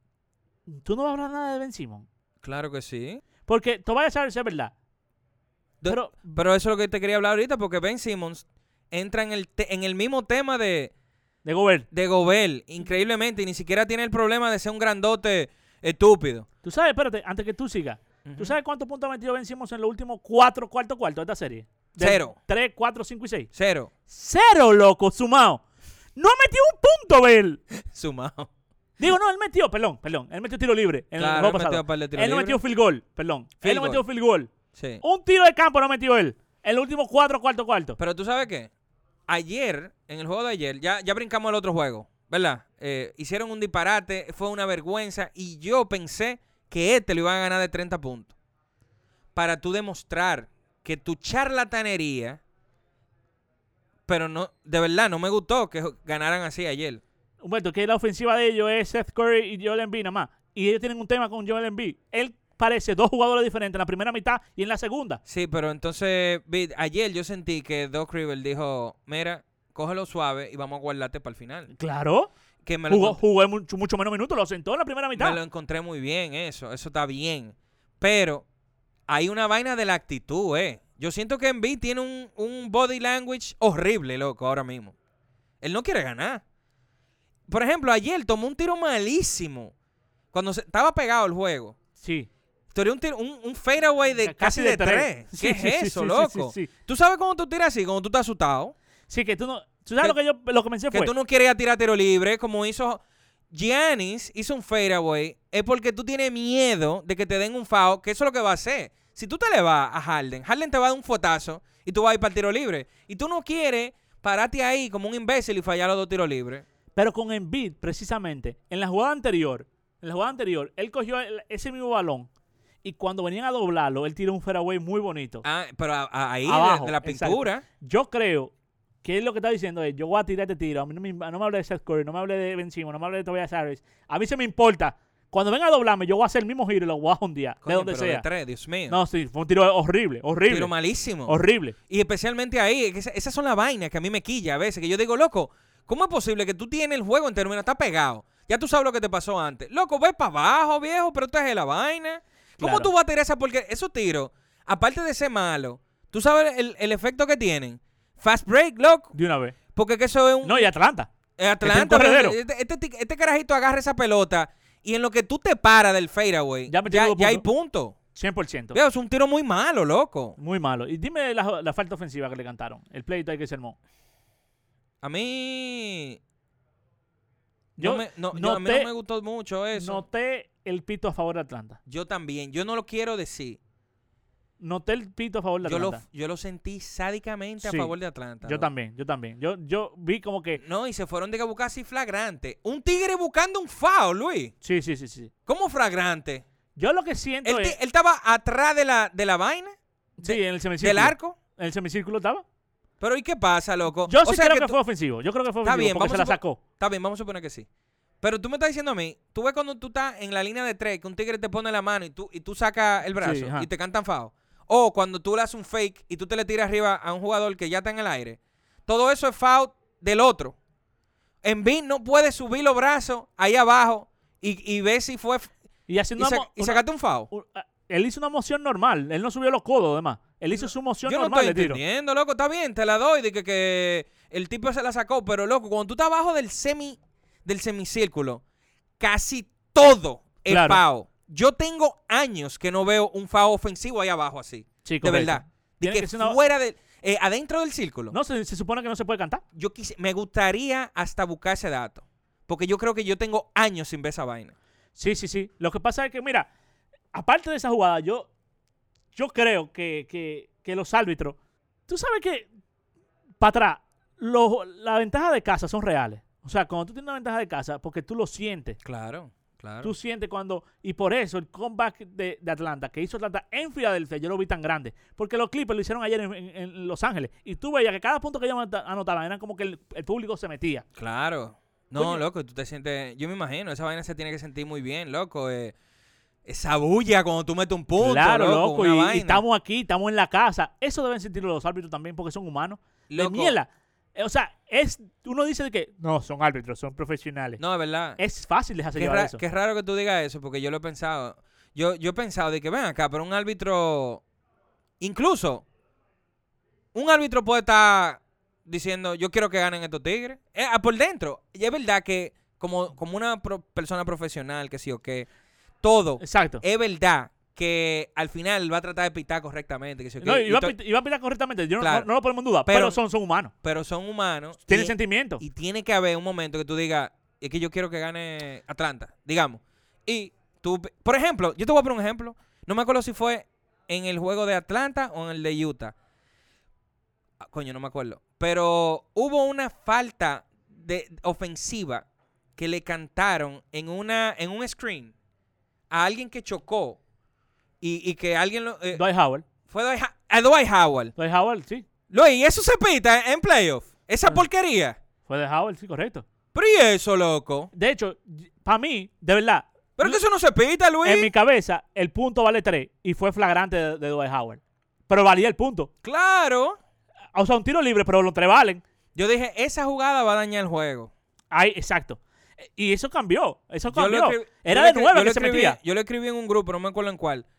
¿tú no vas a hablar nada de Ben Simmons? Claro que sí. Porque Tobias Harris es verdad. Pero Pero eso es lo que te quería hablar ahorita, porque Ben Simmons entra en el mismo tema de Gobert, de Gobert, increíblemente, y ni siquiera tiene el problema de ser un grandote estúpido. tú sabes, espérate, antes que tú sigas, ¿tú sabes cuántos puntos ha metido Ben Simmons en los últimos cuarto de esta serie? 0. 3, 4, 5 y 6. 0. 0, loco, sumado. No metió un punto, Bel. Sumado. Digo, no, él metió, perdón. Él metió tiro libre en el Claro, juego él metió pasado. un par de tiros Él no libres. metió field goal, perdón. Field Él no metió goal. field goal. Sí. Un tiro de campo no metió él. En los últimos cuarto. Pero tú sabes qué, ayer, en el juego de ayer, ya brincamos el otro juego, ¿verdad? Hicieron un disparate, fue una vergüenza, y yo pensé que lo iban a ganar de 30 puntos. Para tú demostrar que tu charlatanería, pero no, de verdad, no me gustó que ganaran así ayer. Humberto, que la ofensiva de ellos es Seth Curry y Joel Embiid nada más. Y ellos tienen un tema con Joel Embiid. Él parece dos jugadores diferentes en la primera mitad y en la segunda. Sí, pero entonces, ayer yo sentí que Doc Rivers dijo, mira, cógelo suave y vamos a guardarte para el final. Claro. Que me lo Jugó mucho menos minutos, lo sentó en la primera mitad. Me lo encontré muy bien, eso está bien. Pero hay una vaina de la actitud, Yo siento que Embiid tiene un body language horrible, loco, ahora mismo. Él no quiere ganar. Por ejemplo, ayer tomó un tiro malísimo. Cuando estaba pegado el juego. Sí. Tiró un fadeaway de casi de 3. Sí, ¿Qué sí, es sí, eso, sí, loco? sí. ¿Tú sabes cómo tú tiras así? Cuando tú estás asustado. Sí, que tú no... ¿Tú sabes lo que pensé Que fue? tú no quieres ir a tirar tiro libre, como hizo Giannis, hizo un fadeaway, es porque tú tienes miedo de que te den un foul, que eso es lo que va a hacer. Si tú te le vas a Harden te va a dar un fotazo y tú vas a ir para el tiro libre. Y tú no quieres pararte ahí como un imbécil y fallar los 2 tiros libres. Pero con Embiid, precisamente, en la jugada anterior, él cogió ese mismo balón y cuando venían a doblarlo, él tiró un fairway muy bonito. Pero ahí Abajo, de la pintura. Yo creo que es lo que está diciendo es, yo voy a tirar este tiro, a mí no me hable de Seth Curry, no me hable de Ben Simmons, no me hable de Tobias Harris. A mí se me importa. Cuando venga a doblarme, yo voy a hacer el mismo giro y lo voy a jondear, de donde pero sea. De 3, Dios mío. No, sí, fue un tiro horrible. Tiro malísimo. Horrible. Y especialmente ahí, que esas son las vainas que a mí me quilla a veces, que yo digo, loco, ¿cómo es posible que tú tienes el juego entero, mira, está pegado? Ya tú sabes lo que te pasó antes. Loco, ve para abajo, viejo, pero tú es la vaina. ¿Cómo Claro. tú vas a tirar esa? Porque esos tiros, aparte de ser malo, tú sabes el efecto que tienen. Fast break, loco. De una vez. Porque que eso es un... No, y Atlanta. Atlanta, un corredero. este carajito agarra esa pelota y en lo que tú te paras del fadeaway, Ya metió dos ya hay puntos. punto. 100%. Veo, es un tiro muy malo, loco. Muy malo. Y dime la falta ofensiva que le cantaron. El pleito que se armó. A mí... Yo a mí no noté- me gustó mucho eso. Noté el pito a favor de Atlanta. Yo también. Yo no lo quiero decir. Noté el pito a favor de Atlanta. Yo lo sentí sádicamente Sí, a favor de Atlanta. Yo loco. también. Yo vi como que... No, y se fueron de que buscar así flagrante. Un tigre buscando un foul, Luis. Sí. ¿Cómo flagrante? Yo lo que siento Él es... estaba atrás de la vaina, Sí, en el semicírculo. del arco. En el semicírculo estaba. Pero ¿y qué pasa, loco? Yo O sí sea creo que tú- fue ofensivo. Yo creo que fue Está ofensivo bien, porque vamos se la a supo- sacó. Está bien, vamos a suponer que sí. Pero tú me estás diciendo a mí, tú ves cuando tú estás en la línea de 3, que un tigre te pone la mano y tú sacas el brazo Sí, ajá. y te cantan foul. O cuando tú le haces un fake y tú te le tiras arriba a un jugador que ya está en el aire. Todo eso es foul del otro. Embiid no puede subir los brazos ahí abajo y ver si fue... Y haciendo y sacarte un foul. él hizo una moción normal. Él no subió los codos, además. Él hizo su moción Yo no normal estoy de tiro. entendiendo, loco. Está bien, te la doy de que el tipo se la sacó. Pero, loco, cuando tú estás abajo del semicírculo, casi todo es Claro. foul. Yo tengo años que no veo un foul ofensivo ahí abajo así. Sí, De correcto. verdad. De Tiene que que ser una- fuera del... adentro del círculo. No, se supone que no se puede cantar. Me gustaría hasta buscar ese dato. Porque yo creo que yo tengo años sin ver esa vaina. Sí. Lo que pasa es que, mira, aparte de esa jugada, yo creo que los árbitros, tú sabes que, para atrás, la ventaja de casa son reales. O sea, cuando tú tienes una ventaja de casa, porque tú lo sientes. Claro. Tú sientes cuando... Y por eso el comeback de Atlanta, que hizo Atlanta en Filadelfia, yo lo vi tan grande. Porque los Clippers lo hicieron ayer en Los Ángeles. Y tú veías que cada punto que ellos anotaban era como que el público se metía. Claro. No, Coño. loco, tú te sientes... Yo me imagino, esa vaina se tiene que sentir muy bien, loco. Esa bulla cuando tú metes un punto, Claro, loco. una Y vaina. estamos aquí, estamos en la casa. Eso deben sentirlo los árbitros también porque son humanos. Loco. De mierda. O sea, uno dice de que no, son árbitros, son profesionales. No, es verdad. Es fácil dejarse llevar eso. Qué raro que tú digas eso, porque yo lo he pensado. Yo he pensado de que ven acá, pero un árbitro... Incluso, un árbitro puede estar diciendo, yo quiero que ganen estos tigres. Por dentro. Y es verdad que como una persona profesional, que sí o qué, todo, Exacto. es verdad que al final va a tratar de pitar correctamente. Que sí o qué, No, y iba a pitar correctamente. Yo Claro. no lo ponemos en duda. Pero- Pero son humanos. pero son humanos. Tienen y- sentimientos. Y tiene que haber un momento que tú digas, es que yo quiero que gane Atlanta, digamos. Y tú, por ejemplo, yo te voy a poner un ejemplo. No me acuerdo si fue en el juego de Atlanta o en el de Utah. Coño, no me acuerdo. Pero hubo una falta ofensiva que le cantaron en un screen a alguien que chocó y que alguien lo... Dwight Howard. fue a Dwight Howard. Dwight Howard, sí. Luis, ¿eso se pita en playoff? Esa Ah. porquería. Fue de Howard, sí, correcto. Pero ¿y eso, loco? De hecho, para mí, de verdad, Pero que eso no se pita, Luis. en mi cabeza, el punto vale 3 y fue flagrante de Dwight Howard. Pero valía el punto. Claro. O sea, un tiro libre, pero los 3 valen. Yo dije, esa jugada va a dañar el juego. Ahí, exacto. Y eso cambió. Eso Yo lo cambió. escribí- Era yo de lo 9 yo lo que se escribí- metía. Yo lo escribí en un grupo, no me acuerdo en cuál.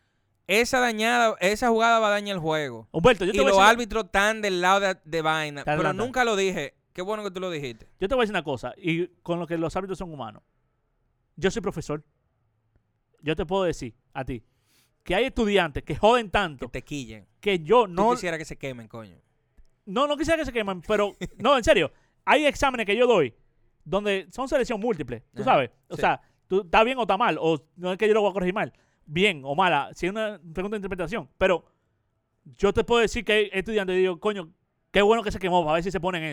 Esa jugada va a dañar el juego. Humberto, yo Y te, voy los a decir, árbitros están del lado de vaina. Está Pero adelante. nunca lo dije. Qué bueno que tú lo dijiste. yo te voy a decir una cosa. Y con lo que los árbitros son humanos. Yo soy profesor. Yo te puedo decir a ti que hay estudiantes que joden Que tanto te quillen. que yo No no... quisiera que se quemen, coño. No quisiera que se queman, pero... No, en serio. Hay exámenes que yo doy donde son selección múltiple. Tú Ajá, sabes. O sí. sea, tú estás bien o está mal. O no es que yo lo voy a corregir mal. Bien o mala. Si es una pregunta de interpretación. Pero yo te puedo decir que hay estudiantes y digo, coño, qué bueno que se quemó. A ver si se ponen eso.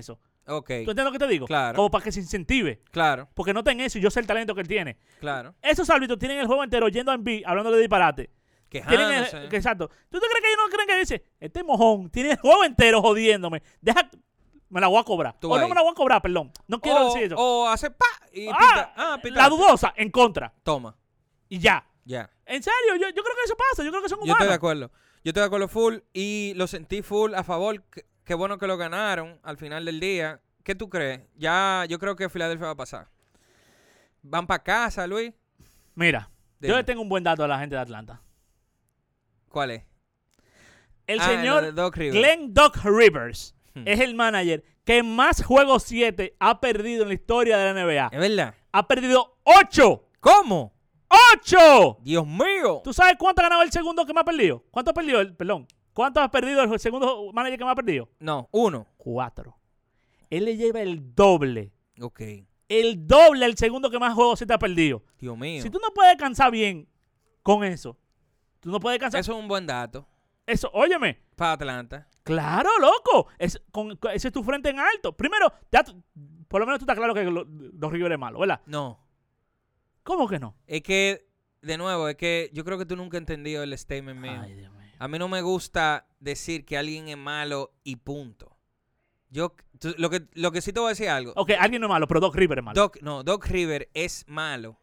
Ok, ¿Tú entiendes lo que te digo? Claro. Como para que se incentive. claro, Porque no ten eso y yo sé el talento que él tiene. claro. Esos árbitros tienen el juego entero yendo a Embiid, hablándole de disparate. Tienen Quejándose. exacto. ¿Tú te crees que ellos no creen que dice, este mojón tiene el juego entero jodiéndome? Me la voy a cobrar. Tú O no ahí. me la voy a cobrar, perdón. No quiero decir eso. O hace pa y Ah, pita. la dudosa, en contra. Toma, Y ya. ya. En serio, yo creo que eso pasa. Yo creo que son Yo humanos. estoy de acuerdo. Yo estoy de acuerdo full y lo sentí full a favor. Qué bueno que lo ganaron al final del día. ¿Qué tú crees? Ya, yo creo que Filadelfia va a pasar. ¿Van para casa, Luis? Mira, Dime. yo le tengo un buen dato a la gente de Atlanta. ¿Cuál es? El Lo señor de Doc Rivers. Glenn Doc Rivers Hmm. es el manager que más juegos 7 ha perdido en la historia de la NBA. ¿Es verdad? Ha perdido 8. ¿Cómo? ¡8! ¡Dios mío! ¿Tú sabes cuánto ha ganado el segundo que más ha perdido? ¿Cuánto ha perdido él? Perdón. ¿Cuánto ha perdido el segundo manager que más ha perdido? No, 1. 4. Él le lleva el doble. Ok. El doble al segundo que más juegos 7 ha perdido. Dios mío. Si tú no puedes descansar bien con eso, tú no puedes descansar. Eso es un buen dato Eso, óyeme. para Atlanta. Claro, loco. Ese es tu frente en alto. Primero, por lo menos tú estás claro que Doc Rivers es malo, ¿verdad? No. ¿Cómo que no? Es que, de nuevo, es que yo creo que tú nunca has entendido el statement mío. Ay, Dios mío. A mí no me gusta decir que alguien es malo y punto. Lo que sí te voy a decir algo. Ok, alguien no es malo, pero Doc Rivers es malo. Doc Rivers es malo.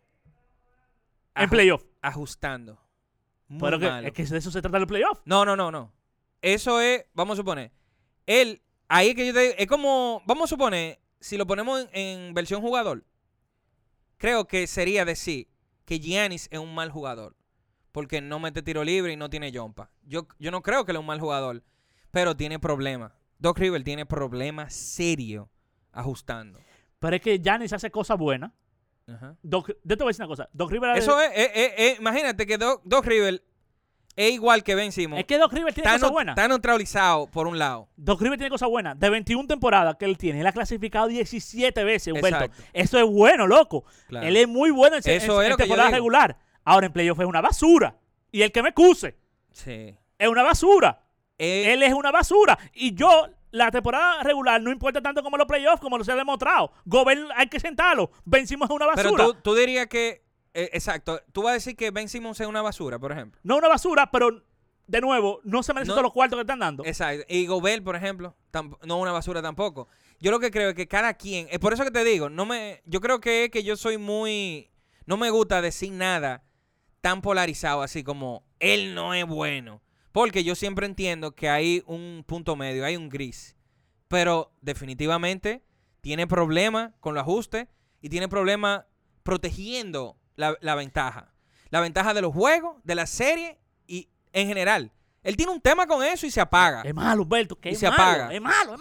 En playoff. Ajustando. Muy Pero malo. es que de eso se trata el playoff. No. Eso es, vamos a suponer. Ahí es que yo te digo, es como, vamos a suponer, si lo ponemos en versión jugador, creo que sería decir que Giannis es un mal jugador. Porque no mete tiro libre y no tiene jumpa. Yo no creo que él es un mal jugador, pero tiene problemas. Doc Rivers tiene problemas serios ajustando. Pero es que Giannis hace cosas buenas. Ajá. Yo te voy a decir una cosa. Doc Rivers Eso imagínate que Doc Rivers es igual que Ben Simmons. es que Doc Rivers tiene cosas buenas. Está neutralizado por un lado. Doc Rivers tiene cosas buenas. De 21 temporadas que él tiene, él ha clasificado 17 veces, Humberto. Exacto. Eso es bueno, loco. Claro. Él es muy bueno en Eso es lo que yo temporada digo. regular. Ahora en playoff es una basura. Y el que me excuse Sí. es una basura. Eh, Él es una basura. Y yo, la temporada regular no importa tanto como los playoffs, como lo se ha demostrado. Gobert hay que sentarlo. Vencimos es una basura. pero tú dirías que, exacto, tú vas a decir que Ben Simmons es una basura, por ejemplo. No una basura, pero de nuevo, no se merece No. todos los cuartos que están dando. Exacto. Y Gobert, por ejemplo, no una basura tampoco. Yo lo que creo es que cada quien, es por eso que te digo, yo creo que es que yo soy no me gusta decir nada tan polarizado así como él no es bueno. Porque yo siempre entiendo que hay un punto medio, hay un gris. Pero definitivamente tiene problemas con los ajustes y tiene problemas protegiendo la ventaja. La ventaja de los juegos, de la serie y en general. Él tiene un tema con eso y se apaga. Es malo, Humberto, que Y es se malo. apaga. Es malo.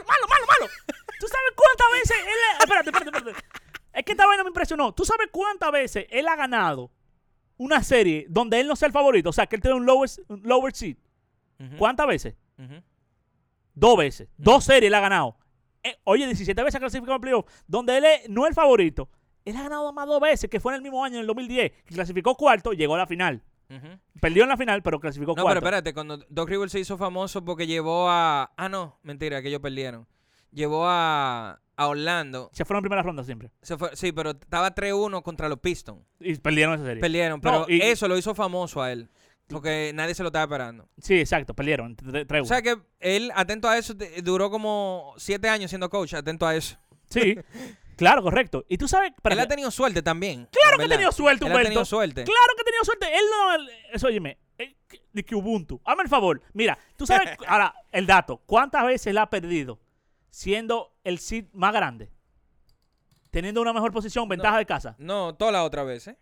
¿Tú sabes cuántas veces él... Espérate. Es que esta vaina me impresionó. ¿Tú sabes cuántas veces él ha ganado una serie donde él no sea el favorito? O sea, que él tiene un lower seed. Ujú, ¿Cuántas veces? ujú. 2 veces. 2 series él ha ganado. Oye, 17 veces ha clasificado en playoff. Donde él no es el favorito. Él ha ganado más 2 veces, que fue en el mismo año, en el 2010. Que clasificó cuarto, llegó a la final. Ujú. Perdió en la final, pero clasificó No, cuarto. pero espérate, cuando Doc Rivers se hizo famoso porque llevó a... Ah, no, mentira, que ellos perdieron. Llevó a Orlando. Se fueron en primera ronda siempre. Sí, pero estaba 3-1 contra los Pistons. Y perdieron esa serie. Perdieron, pero No, y- eso lo hizo famoso a él. Porque nadie se lo estaba esperando. Sí, exacto, perdieron. 3-1. O sea que él, atento a eso, duró como 7 años siendo coach, atento a eso. Sí, claro, correcto. Y tú sabes... Él ha tenido suerte también. Claro en que ha verdad. tenido suerte, Él Humberto. ha tenido suerte. Claro que ha tenido suerte. Él no... Eso, óyeme. De que Ubuntu. Hazme el favor. Mira, tú sabes... Ahora, el dato. ¿Cuántas veces él ha perdido siendo el seed más grande? Teniendo una mejor posición, ventaja de casa. No, toda la otra vez,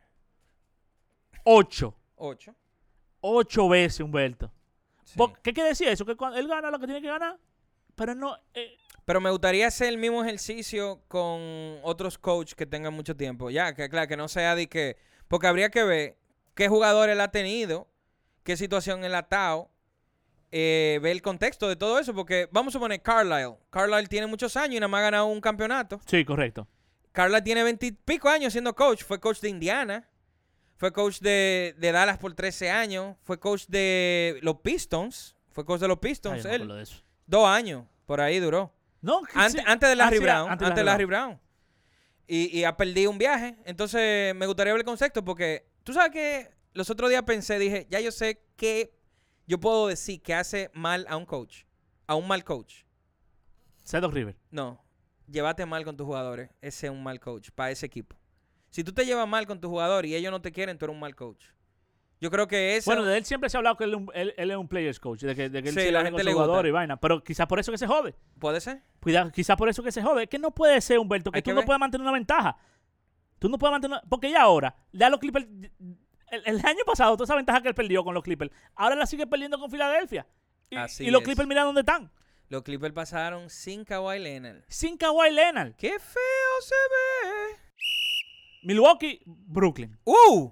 8. 8. 8 veces, Humberto. Sí. ¿Qué quiere decir eso? Que cuando él gana lo que tiene que ganar, pero no... Pero me gustaría hacer el mismo ejercicio con otros coaches que tengan mucho tiempo. Ya, que claro, que no sea de que... Porque habría que ver qué jugador él ha tenido, qué situación él ha estado, ver el contexto de todo eso. Porque vamos a suponer Carlisle. Carlisle tiene muchos años y nada más ha ganado un campeonato. Sí, correcto. Carlisle tiene 20 y pico años siendo coach. Fue coach de Indiana. Fue coach de Dallas por 13 años. Fue coach de los Pistons. Fue coach de los Ay, Pistons. yo me Él, acuerdo de eso. 2 años. Por ahí duró. No, que sí. Antes de Larry Sí, Brown. antes Antes de de Larry Larry Brown. Y ha perdido un viaje. Entonces, me gustaría ver el concepto porque tú sabes que los otros días dije, ya yo sé que yo puedo decir que hace mal a un coach. A un mal coach. Cedric River. No. Llévate mal con tus jugadores. Ese es un mal coach para ese equipo. Si tú te llevas mal con tus jugadores y ellos no te quieren, tú eres un mal coach. Yo creo que eso... Bueno, de él siempre se ha hablado que él es un players coach, de que él Sí, se la la gente con le su jugador gusta. y vaina. Pero quizás por eso que se jode. ¿Puede ser? Cuidado, quizás por eso que se jode. Es que no puede ser, Humberto, que Hay tú que no ver. puedes mantener una ventaja. Tú no puedes mantener... Porque ya ahora, ya los Clippers... El año pasado, toda esa ventaja que él perdió con los Clippers, ahora la sigue perdiendo con Filadelfia. Así Y los es. Clippers mira dónde están. Los Clippers pasaron sin Kawhi Leonard. Sin Kawhi Leonard. ¡Qué feo se ve! Milwaukee, Brooklyn. ¡Wow!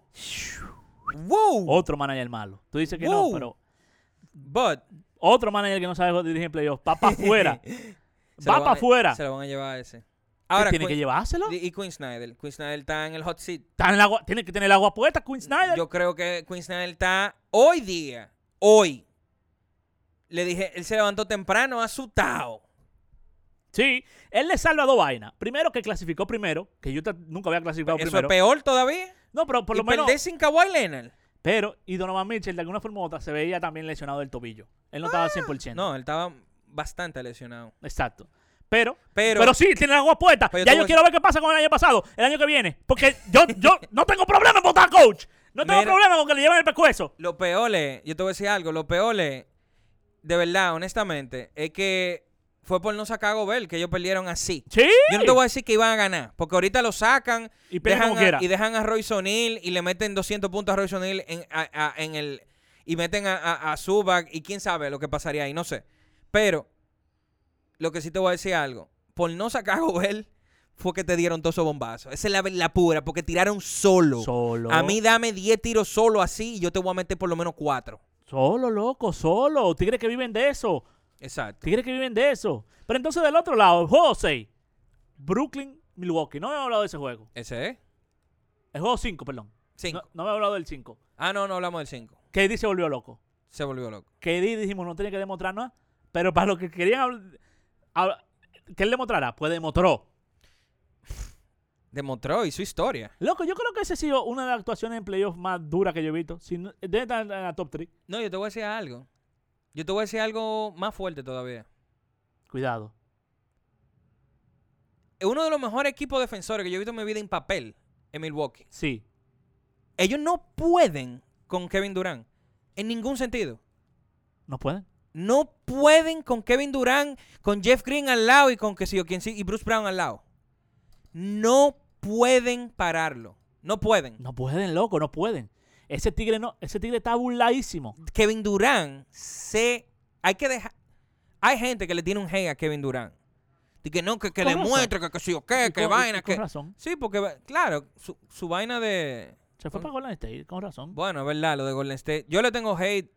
Otro manager malo. Tú dices que no, Wow. pero... But... Otro manager que no sabe dirigir playoffs. Va para afuera. se Va lo para van a- afuera. Se lo van a llevar a ese. Ahora, tiene Quinn- que llevárselo. Y Quinn Snyder. Quinn Snyder está en el hot seat. Está en el agua, tiene que tener el agua puesta, Quinn Snyder. Yo creo que Quinn Snyder está hoy. Le dije, él se levantó temprano, asustado. Sí, él le salva dos vainas. Primero, que clasificó primero, que Utah nunca había clasificado Eso primero. es peor todavía. No, pero por y lo menos... perder sin Kawhi Leonard. Pero, y Donovan Mitchell, de alguna forma u otra, se veía también lesionado del tobillo. Él no estaba al 100%. No, él estaba bastante lesionado. Exacto. Pero Pero sí, tiene el agua puesta. Pero yo Ya te yo voy a quiero ver qué pasa con el año pasado, el año que viene. Porque yo no tengo problema en votar coach. No tengo Mira. problema con que le lleven el pescuezo. lo peor es, yo te voy a decir algo, lo peor es, de verdad, honestamente, es que fue por no sacar a Gobert que ellos perdieron así. Sí. Yo no te voy a decir que iban a ganar, porque ahorita lo sacan Y pierden como quiera. y dejan a Royce O'Neal y le meten 200 puntos a Royce O'Neal en el y meten a Zubac y quién sabe lo que pasaría ahí, no sé. Pero lo que sí te voy a decir algo, por no sacar a Gobert fue que te dieron todos esos bombazos. Esa es la pura, porque tiraron solo. A mí dame 10 tiros solo así y yo te voy a meter por lo menos 4. Solo, loco, solo. Tigres que viven de eso. Exacto. Tigres que viven de eso. Pero entonces del otro lado, el juego 6. Brooklyn, Milwaukee. No me he hablado de ese juego. ¿Ese es? El juego 5, perdón. 5. No me he hablado del 5. Ah, no hablamos del 5. KD se volvió loco. Se volvió loco. KD dijimos, no tenía que demostrar nada. Pero para lo que querían que él demostrara, pues demostró. Demostró y su historia. Loco, yo creo que esa ha sido una de las actuaciones en playoffs más duras que yo he visto. Debe estar en la top 3. No, yo te voy a decir algo. Yo te voy a decir algo más fuerte todavía. Cuidado. Uno de los mejores equipos defensores que yo he visto en mi vida en papel en Milwaukee. Sí. Ellos no pueden con Kevin Durant. En ningún sentido. ¿No pueden? No pueden con Kevin Durant, con Jeff Green al lado y con que sí o quien sí, y Bruce Brown al lado. No pueden pararlo. No pueden. No pueden, loco, no pueden. Ese tigre está burladísimo. Kevin Durant hay que dejar. Hay gente que le tiene un hate a Kevin Durant. Y que no, que Con razón. demuestre, que sí o qué, que vaina, Con que. razón. Sí, porque, claro, su vaina de. Se fue para Golden State, con razón. Bueno, es verdad, lo de Golden State. Yo le tengo hate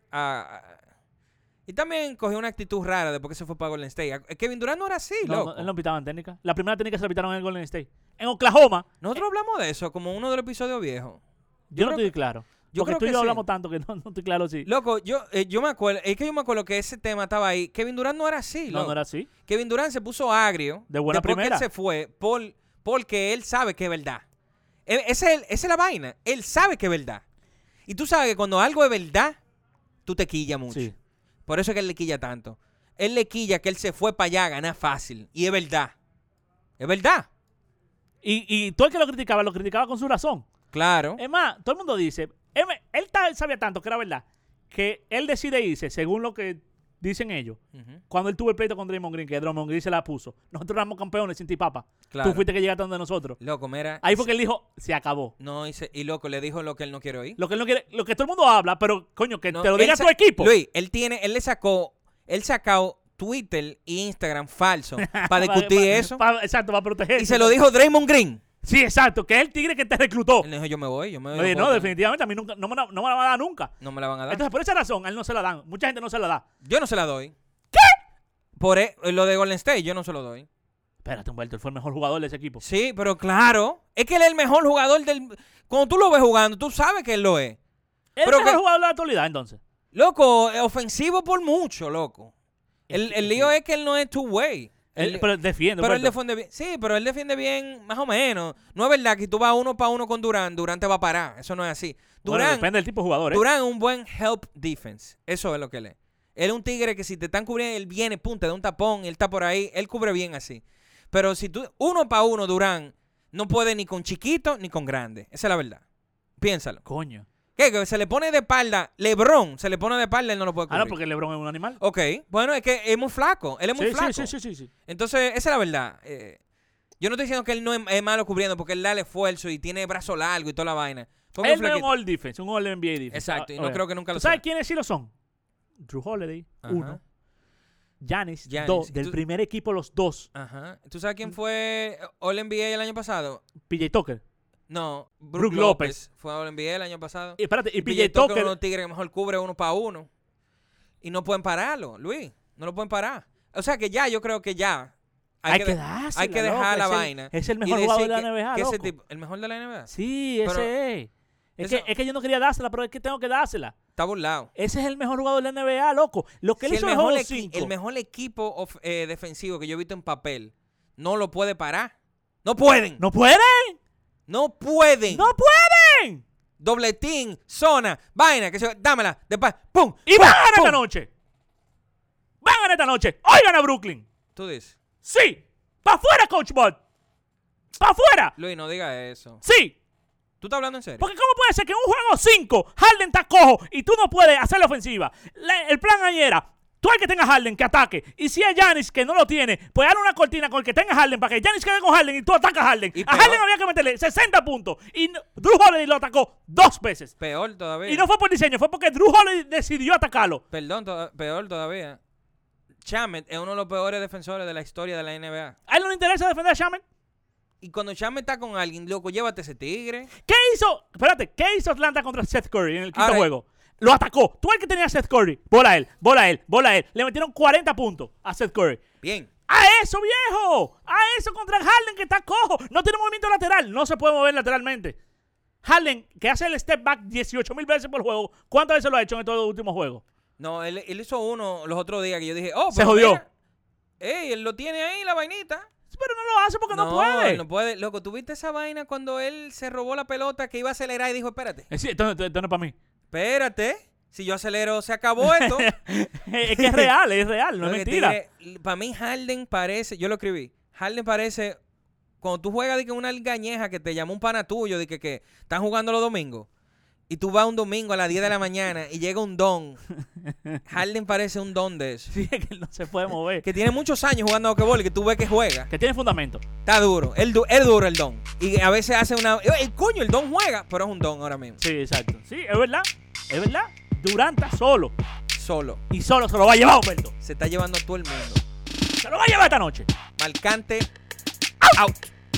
y también cogió una actitud rara después que se fue para Golden State. Kevin Durant no era así, loco. Él no pitaba en técnica. La primera técnica se la pitaron en el Golden State. En Oklahoma, Nosotros hablamos de eso como uno de los episodios viejos. yo no creo estoy claro. yo Porque creo tú y que yo sí. hablamos tanto que no estoy claro si. Loco, yo me acuerdo, es que yo me acuerdo que ese tema estaba ahí. Kevin Durant no era así, No, loco. no era así. Kevin Durant se puso agrio De buena después primera. que él se fue porque él sabe que es verdad. Esa es la vaina. Él sabe que es verdad. Y tú sabes que cuando algo es verdad, tú te quillas mucho. Sí. Por eso es que él le quilla tanto. Él le quilla que él se fue para allá a ganar fácil. Y es verdad. Es verdad. Y todo el que lo criticaba con su razón. Claro. Es más, todo el mundo dice, él sabía tanto que era verdad, que él decide irse, según lo que dicen ellos, Ujú. cuando él tuvo el pleito con Draymond Green, que Draymond Green se la puso. Nosotros éramos campeones sin ti, papá. Claro. Tú fuiste que llegaste donde nosotros. Loco, mira. Ahí fue que él dijo, se acabó. No, y loco, le dijo lo que él no quiere oír. Lo que él no quiere, lo que todo el mundo habla, pero coño, que No, te lo él diga sa- tu equipo. Luis, él sacó Twitter e Instagram falso para discutir eso. Exacto, para proteger. Y se lo dijo Draymond Green. Sí, exacto, que es el tigre que te reclutó. Él dijo, yo me voy. Oye, no, definitivamente a mí nunca, no me la va a dar nunca. No me la van a dar. Entonces, por esa razón, a él no se la dan. Mucha gente no se la da. Yo no se la doy. Por lo de Golden State, yo no se lo doy. Espérate, Humberto, él fue el mejor jugador de ese equipo. Sí, pero claro. Es que él es el mejor jugador del... Cuando tú lo ves jugando, tú sabes que él lo es. ¿Es pero el mejor que- jugador de la actualidad, entonces? Loco, ofensivo por mucho, loco. El Es lío es que él no es two-way. Pero defiende. Pero él defiende bien. Sí, pero él defiende bien, más o menos. No es verdad que tú vas 1-para-1 con Durant te va a parar. Eso no es así. Bueno, depende del tipo de jugador. Durant es un buen help defense. Eso es lo que él es. Él es un tigre que si te están cubriendo, él viene, te da un tapón, él está por ahí, él cubre bien así. Pero si tú, 1-para-1 Durant no puede ni con chiquito ni con grande. Esa es la verdad. Piénsalo. Coño. ¿Qué? Que se le pone de espalda. LeBron se le pone de espalda, él no lo puede cubrir. No, porque LeBron es un animal. Ok. Bueno, es que es muy flaco. Él es muy flaco. Sí. Entonces, esa es la verdad. Yo no estoy diciendo que él no es malo cubriendo porque él da el esfuerzo y tiene brazo largo y toda la vaina. Él no es un All Defense, un All NBA Defense. Exacto. Y no creo que nunca lo sea. sea. ¿Sabes quiénes sí lo son? Drew Holiday, Ajá. 1. Giannis, 2. Del primer equipo, los 2. Ajá. ¿Tú sabes quién fue All NBA el año pasado? PJ Tucker. No, Brook López. Fue All NBA el año pasado. Y espérate, y PJ Tucker es uno tigre que mejor cubre 1-para-1. Y no pueden pararlo, Luis. No lo pueden parar. O sea que ya, yo creo que ya. Hay que dársela, hay que dejar la vaina. Es el mejor jugador de la NBA, que loco. ese tipo, ¿el mejor de la NBA? Sí, ese es. Es que yo no quería dársela, pero es que tengo que dársela. Está burlado. Ese es el mejor jugador de la NBA, loco. Lo que él hizo en el juego 5. El mejor equipo defensivo que yo he visto en papel no lo puede parar. ¡No pueden! ¡No pueden! ¡No pueden! ¡No pueden! Doble team, zona, vaina, dámela, después, ¡pum! ¡Y van a ganar esta noche! ¡Van a ganar esta noche! ¡Hoy gana Brooklyn! ¿Tú dices? ¡Sí! ¡Pa' afuera, Coach Bud! ¡Pa' afuera! Luis, no digas eso. ¡Sí! ¿Tú estás hablando en serio? Porque ¿cómo puede ser que en un juego 5 Harden está cojo y tú no puedes hacer la ofensiva? El plan ahí era, tú hay que tenga Harden que ataque. Y si es Giannis que no lo tiene, pues dale una cortina con el que tenga Harden para que Giannis quede con Harden y tú atacas a Harden. A Harden había que meterle 60 puntos. Y Drew Holiday lo atacó 2 veces. Peor todavía. Y no fue por diseño, fue porque Drew Holiday decidió atacarlo. Perdón, peor todavía. Shamet es uno de los peores defensores de la historia de la NBA. ¿A él no le interesa defender a Shamet? Y cuando Shamet está con alguien, loco, llévate ese tigre. ¿Qué hizo Atlanta contra Seth Curry en el quinto juego? Lo atacó. Tú el que tenía a Seth Curry. Bola a él. Le metieron 40 puntos a Seth Curry. Bien. ¡A eso, viejo! ¡A eso contra Harden que está cojo! No tiene movimiento lateral. No se puede mover lateralmente. Harden, que hace el step back 18,000 veces por juego, ¿cuántas veces lo ha hecho en estos últimos juegos? No, él hizo uno los otros días que yo dije, se jodió. Mira, él lo tiene ahí, la vainita. Pero no lo hace porque no puede. No puede. Loco, ¿tú viste esa vaina cuando él se robó la pelota que iba a acelerar y dijo, espérate? Sí, esto no es para mí. Espérate. Si yo acelero, se acabó esto. Es que es real, no es mentira. Para mí, Harden parece, yo lo escribí, Harden parece, cuando tú juegas de que una gañeja que te llama un pana tuyo, de que están jugando los domingos, y tú vas un domingo a las 10 de la mañana y llega un don. Harden parece un don de eso. Sí, es que él no se puede mover. Que tiene muchos años jugando a basquetbol y que tú ves que juega. Que tiene fundamento. Está duro. Es duro el don. Y a veces hace una... El don juega, pero es un don ahora mismo. Sí, exacto. Sí, es verdad. Durant está solo. Solo. Y solo se lo va a llevar, Humberto. Se está llevando a todo el mundo. Se lo va a llevar esta noche. Marcante. Out.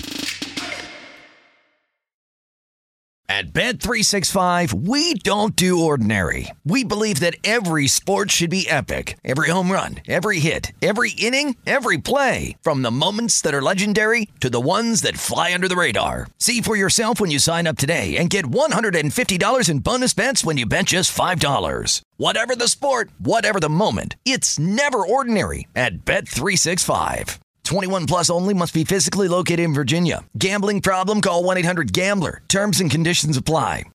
At Bet365, we don't do ordinary. We believe that every sport should be epic. Every home run, every hit, every inning, every play. From the moments that are legendary to the ones that fly under the radar. See for yourself when you sign up today and get $150 in bonus bets when you bet just $5. Whatever the sport, whatever the moment, it's never ordinary at Bet365. 21 plus only. Must be physically located in Virginia. Gambling problem? Call 1-800-GAMBLER. Terms and conditions apply.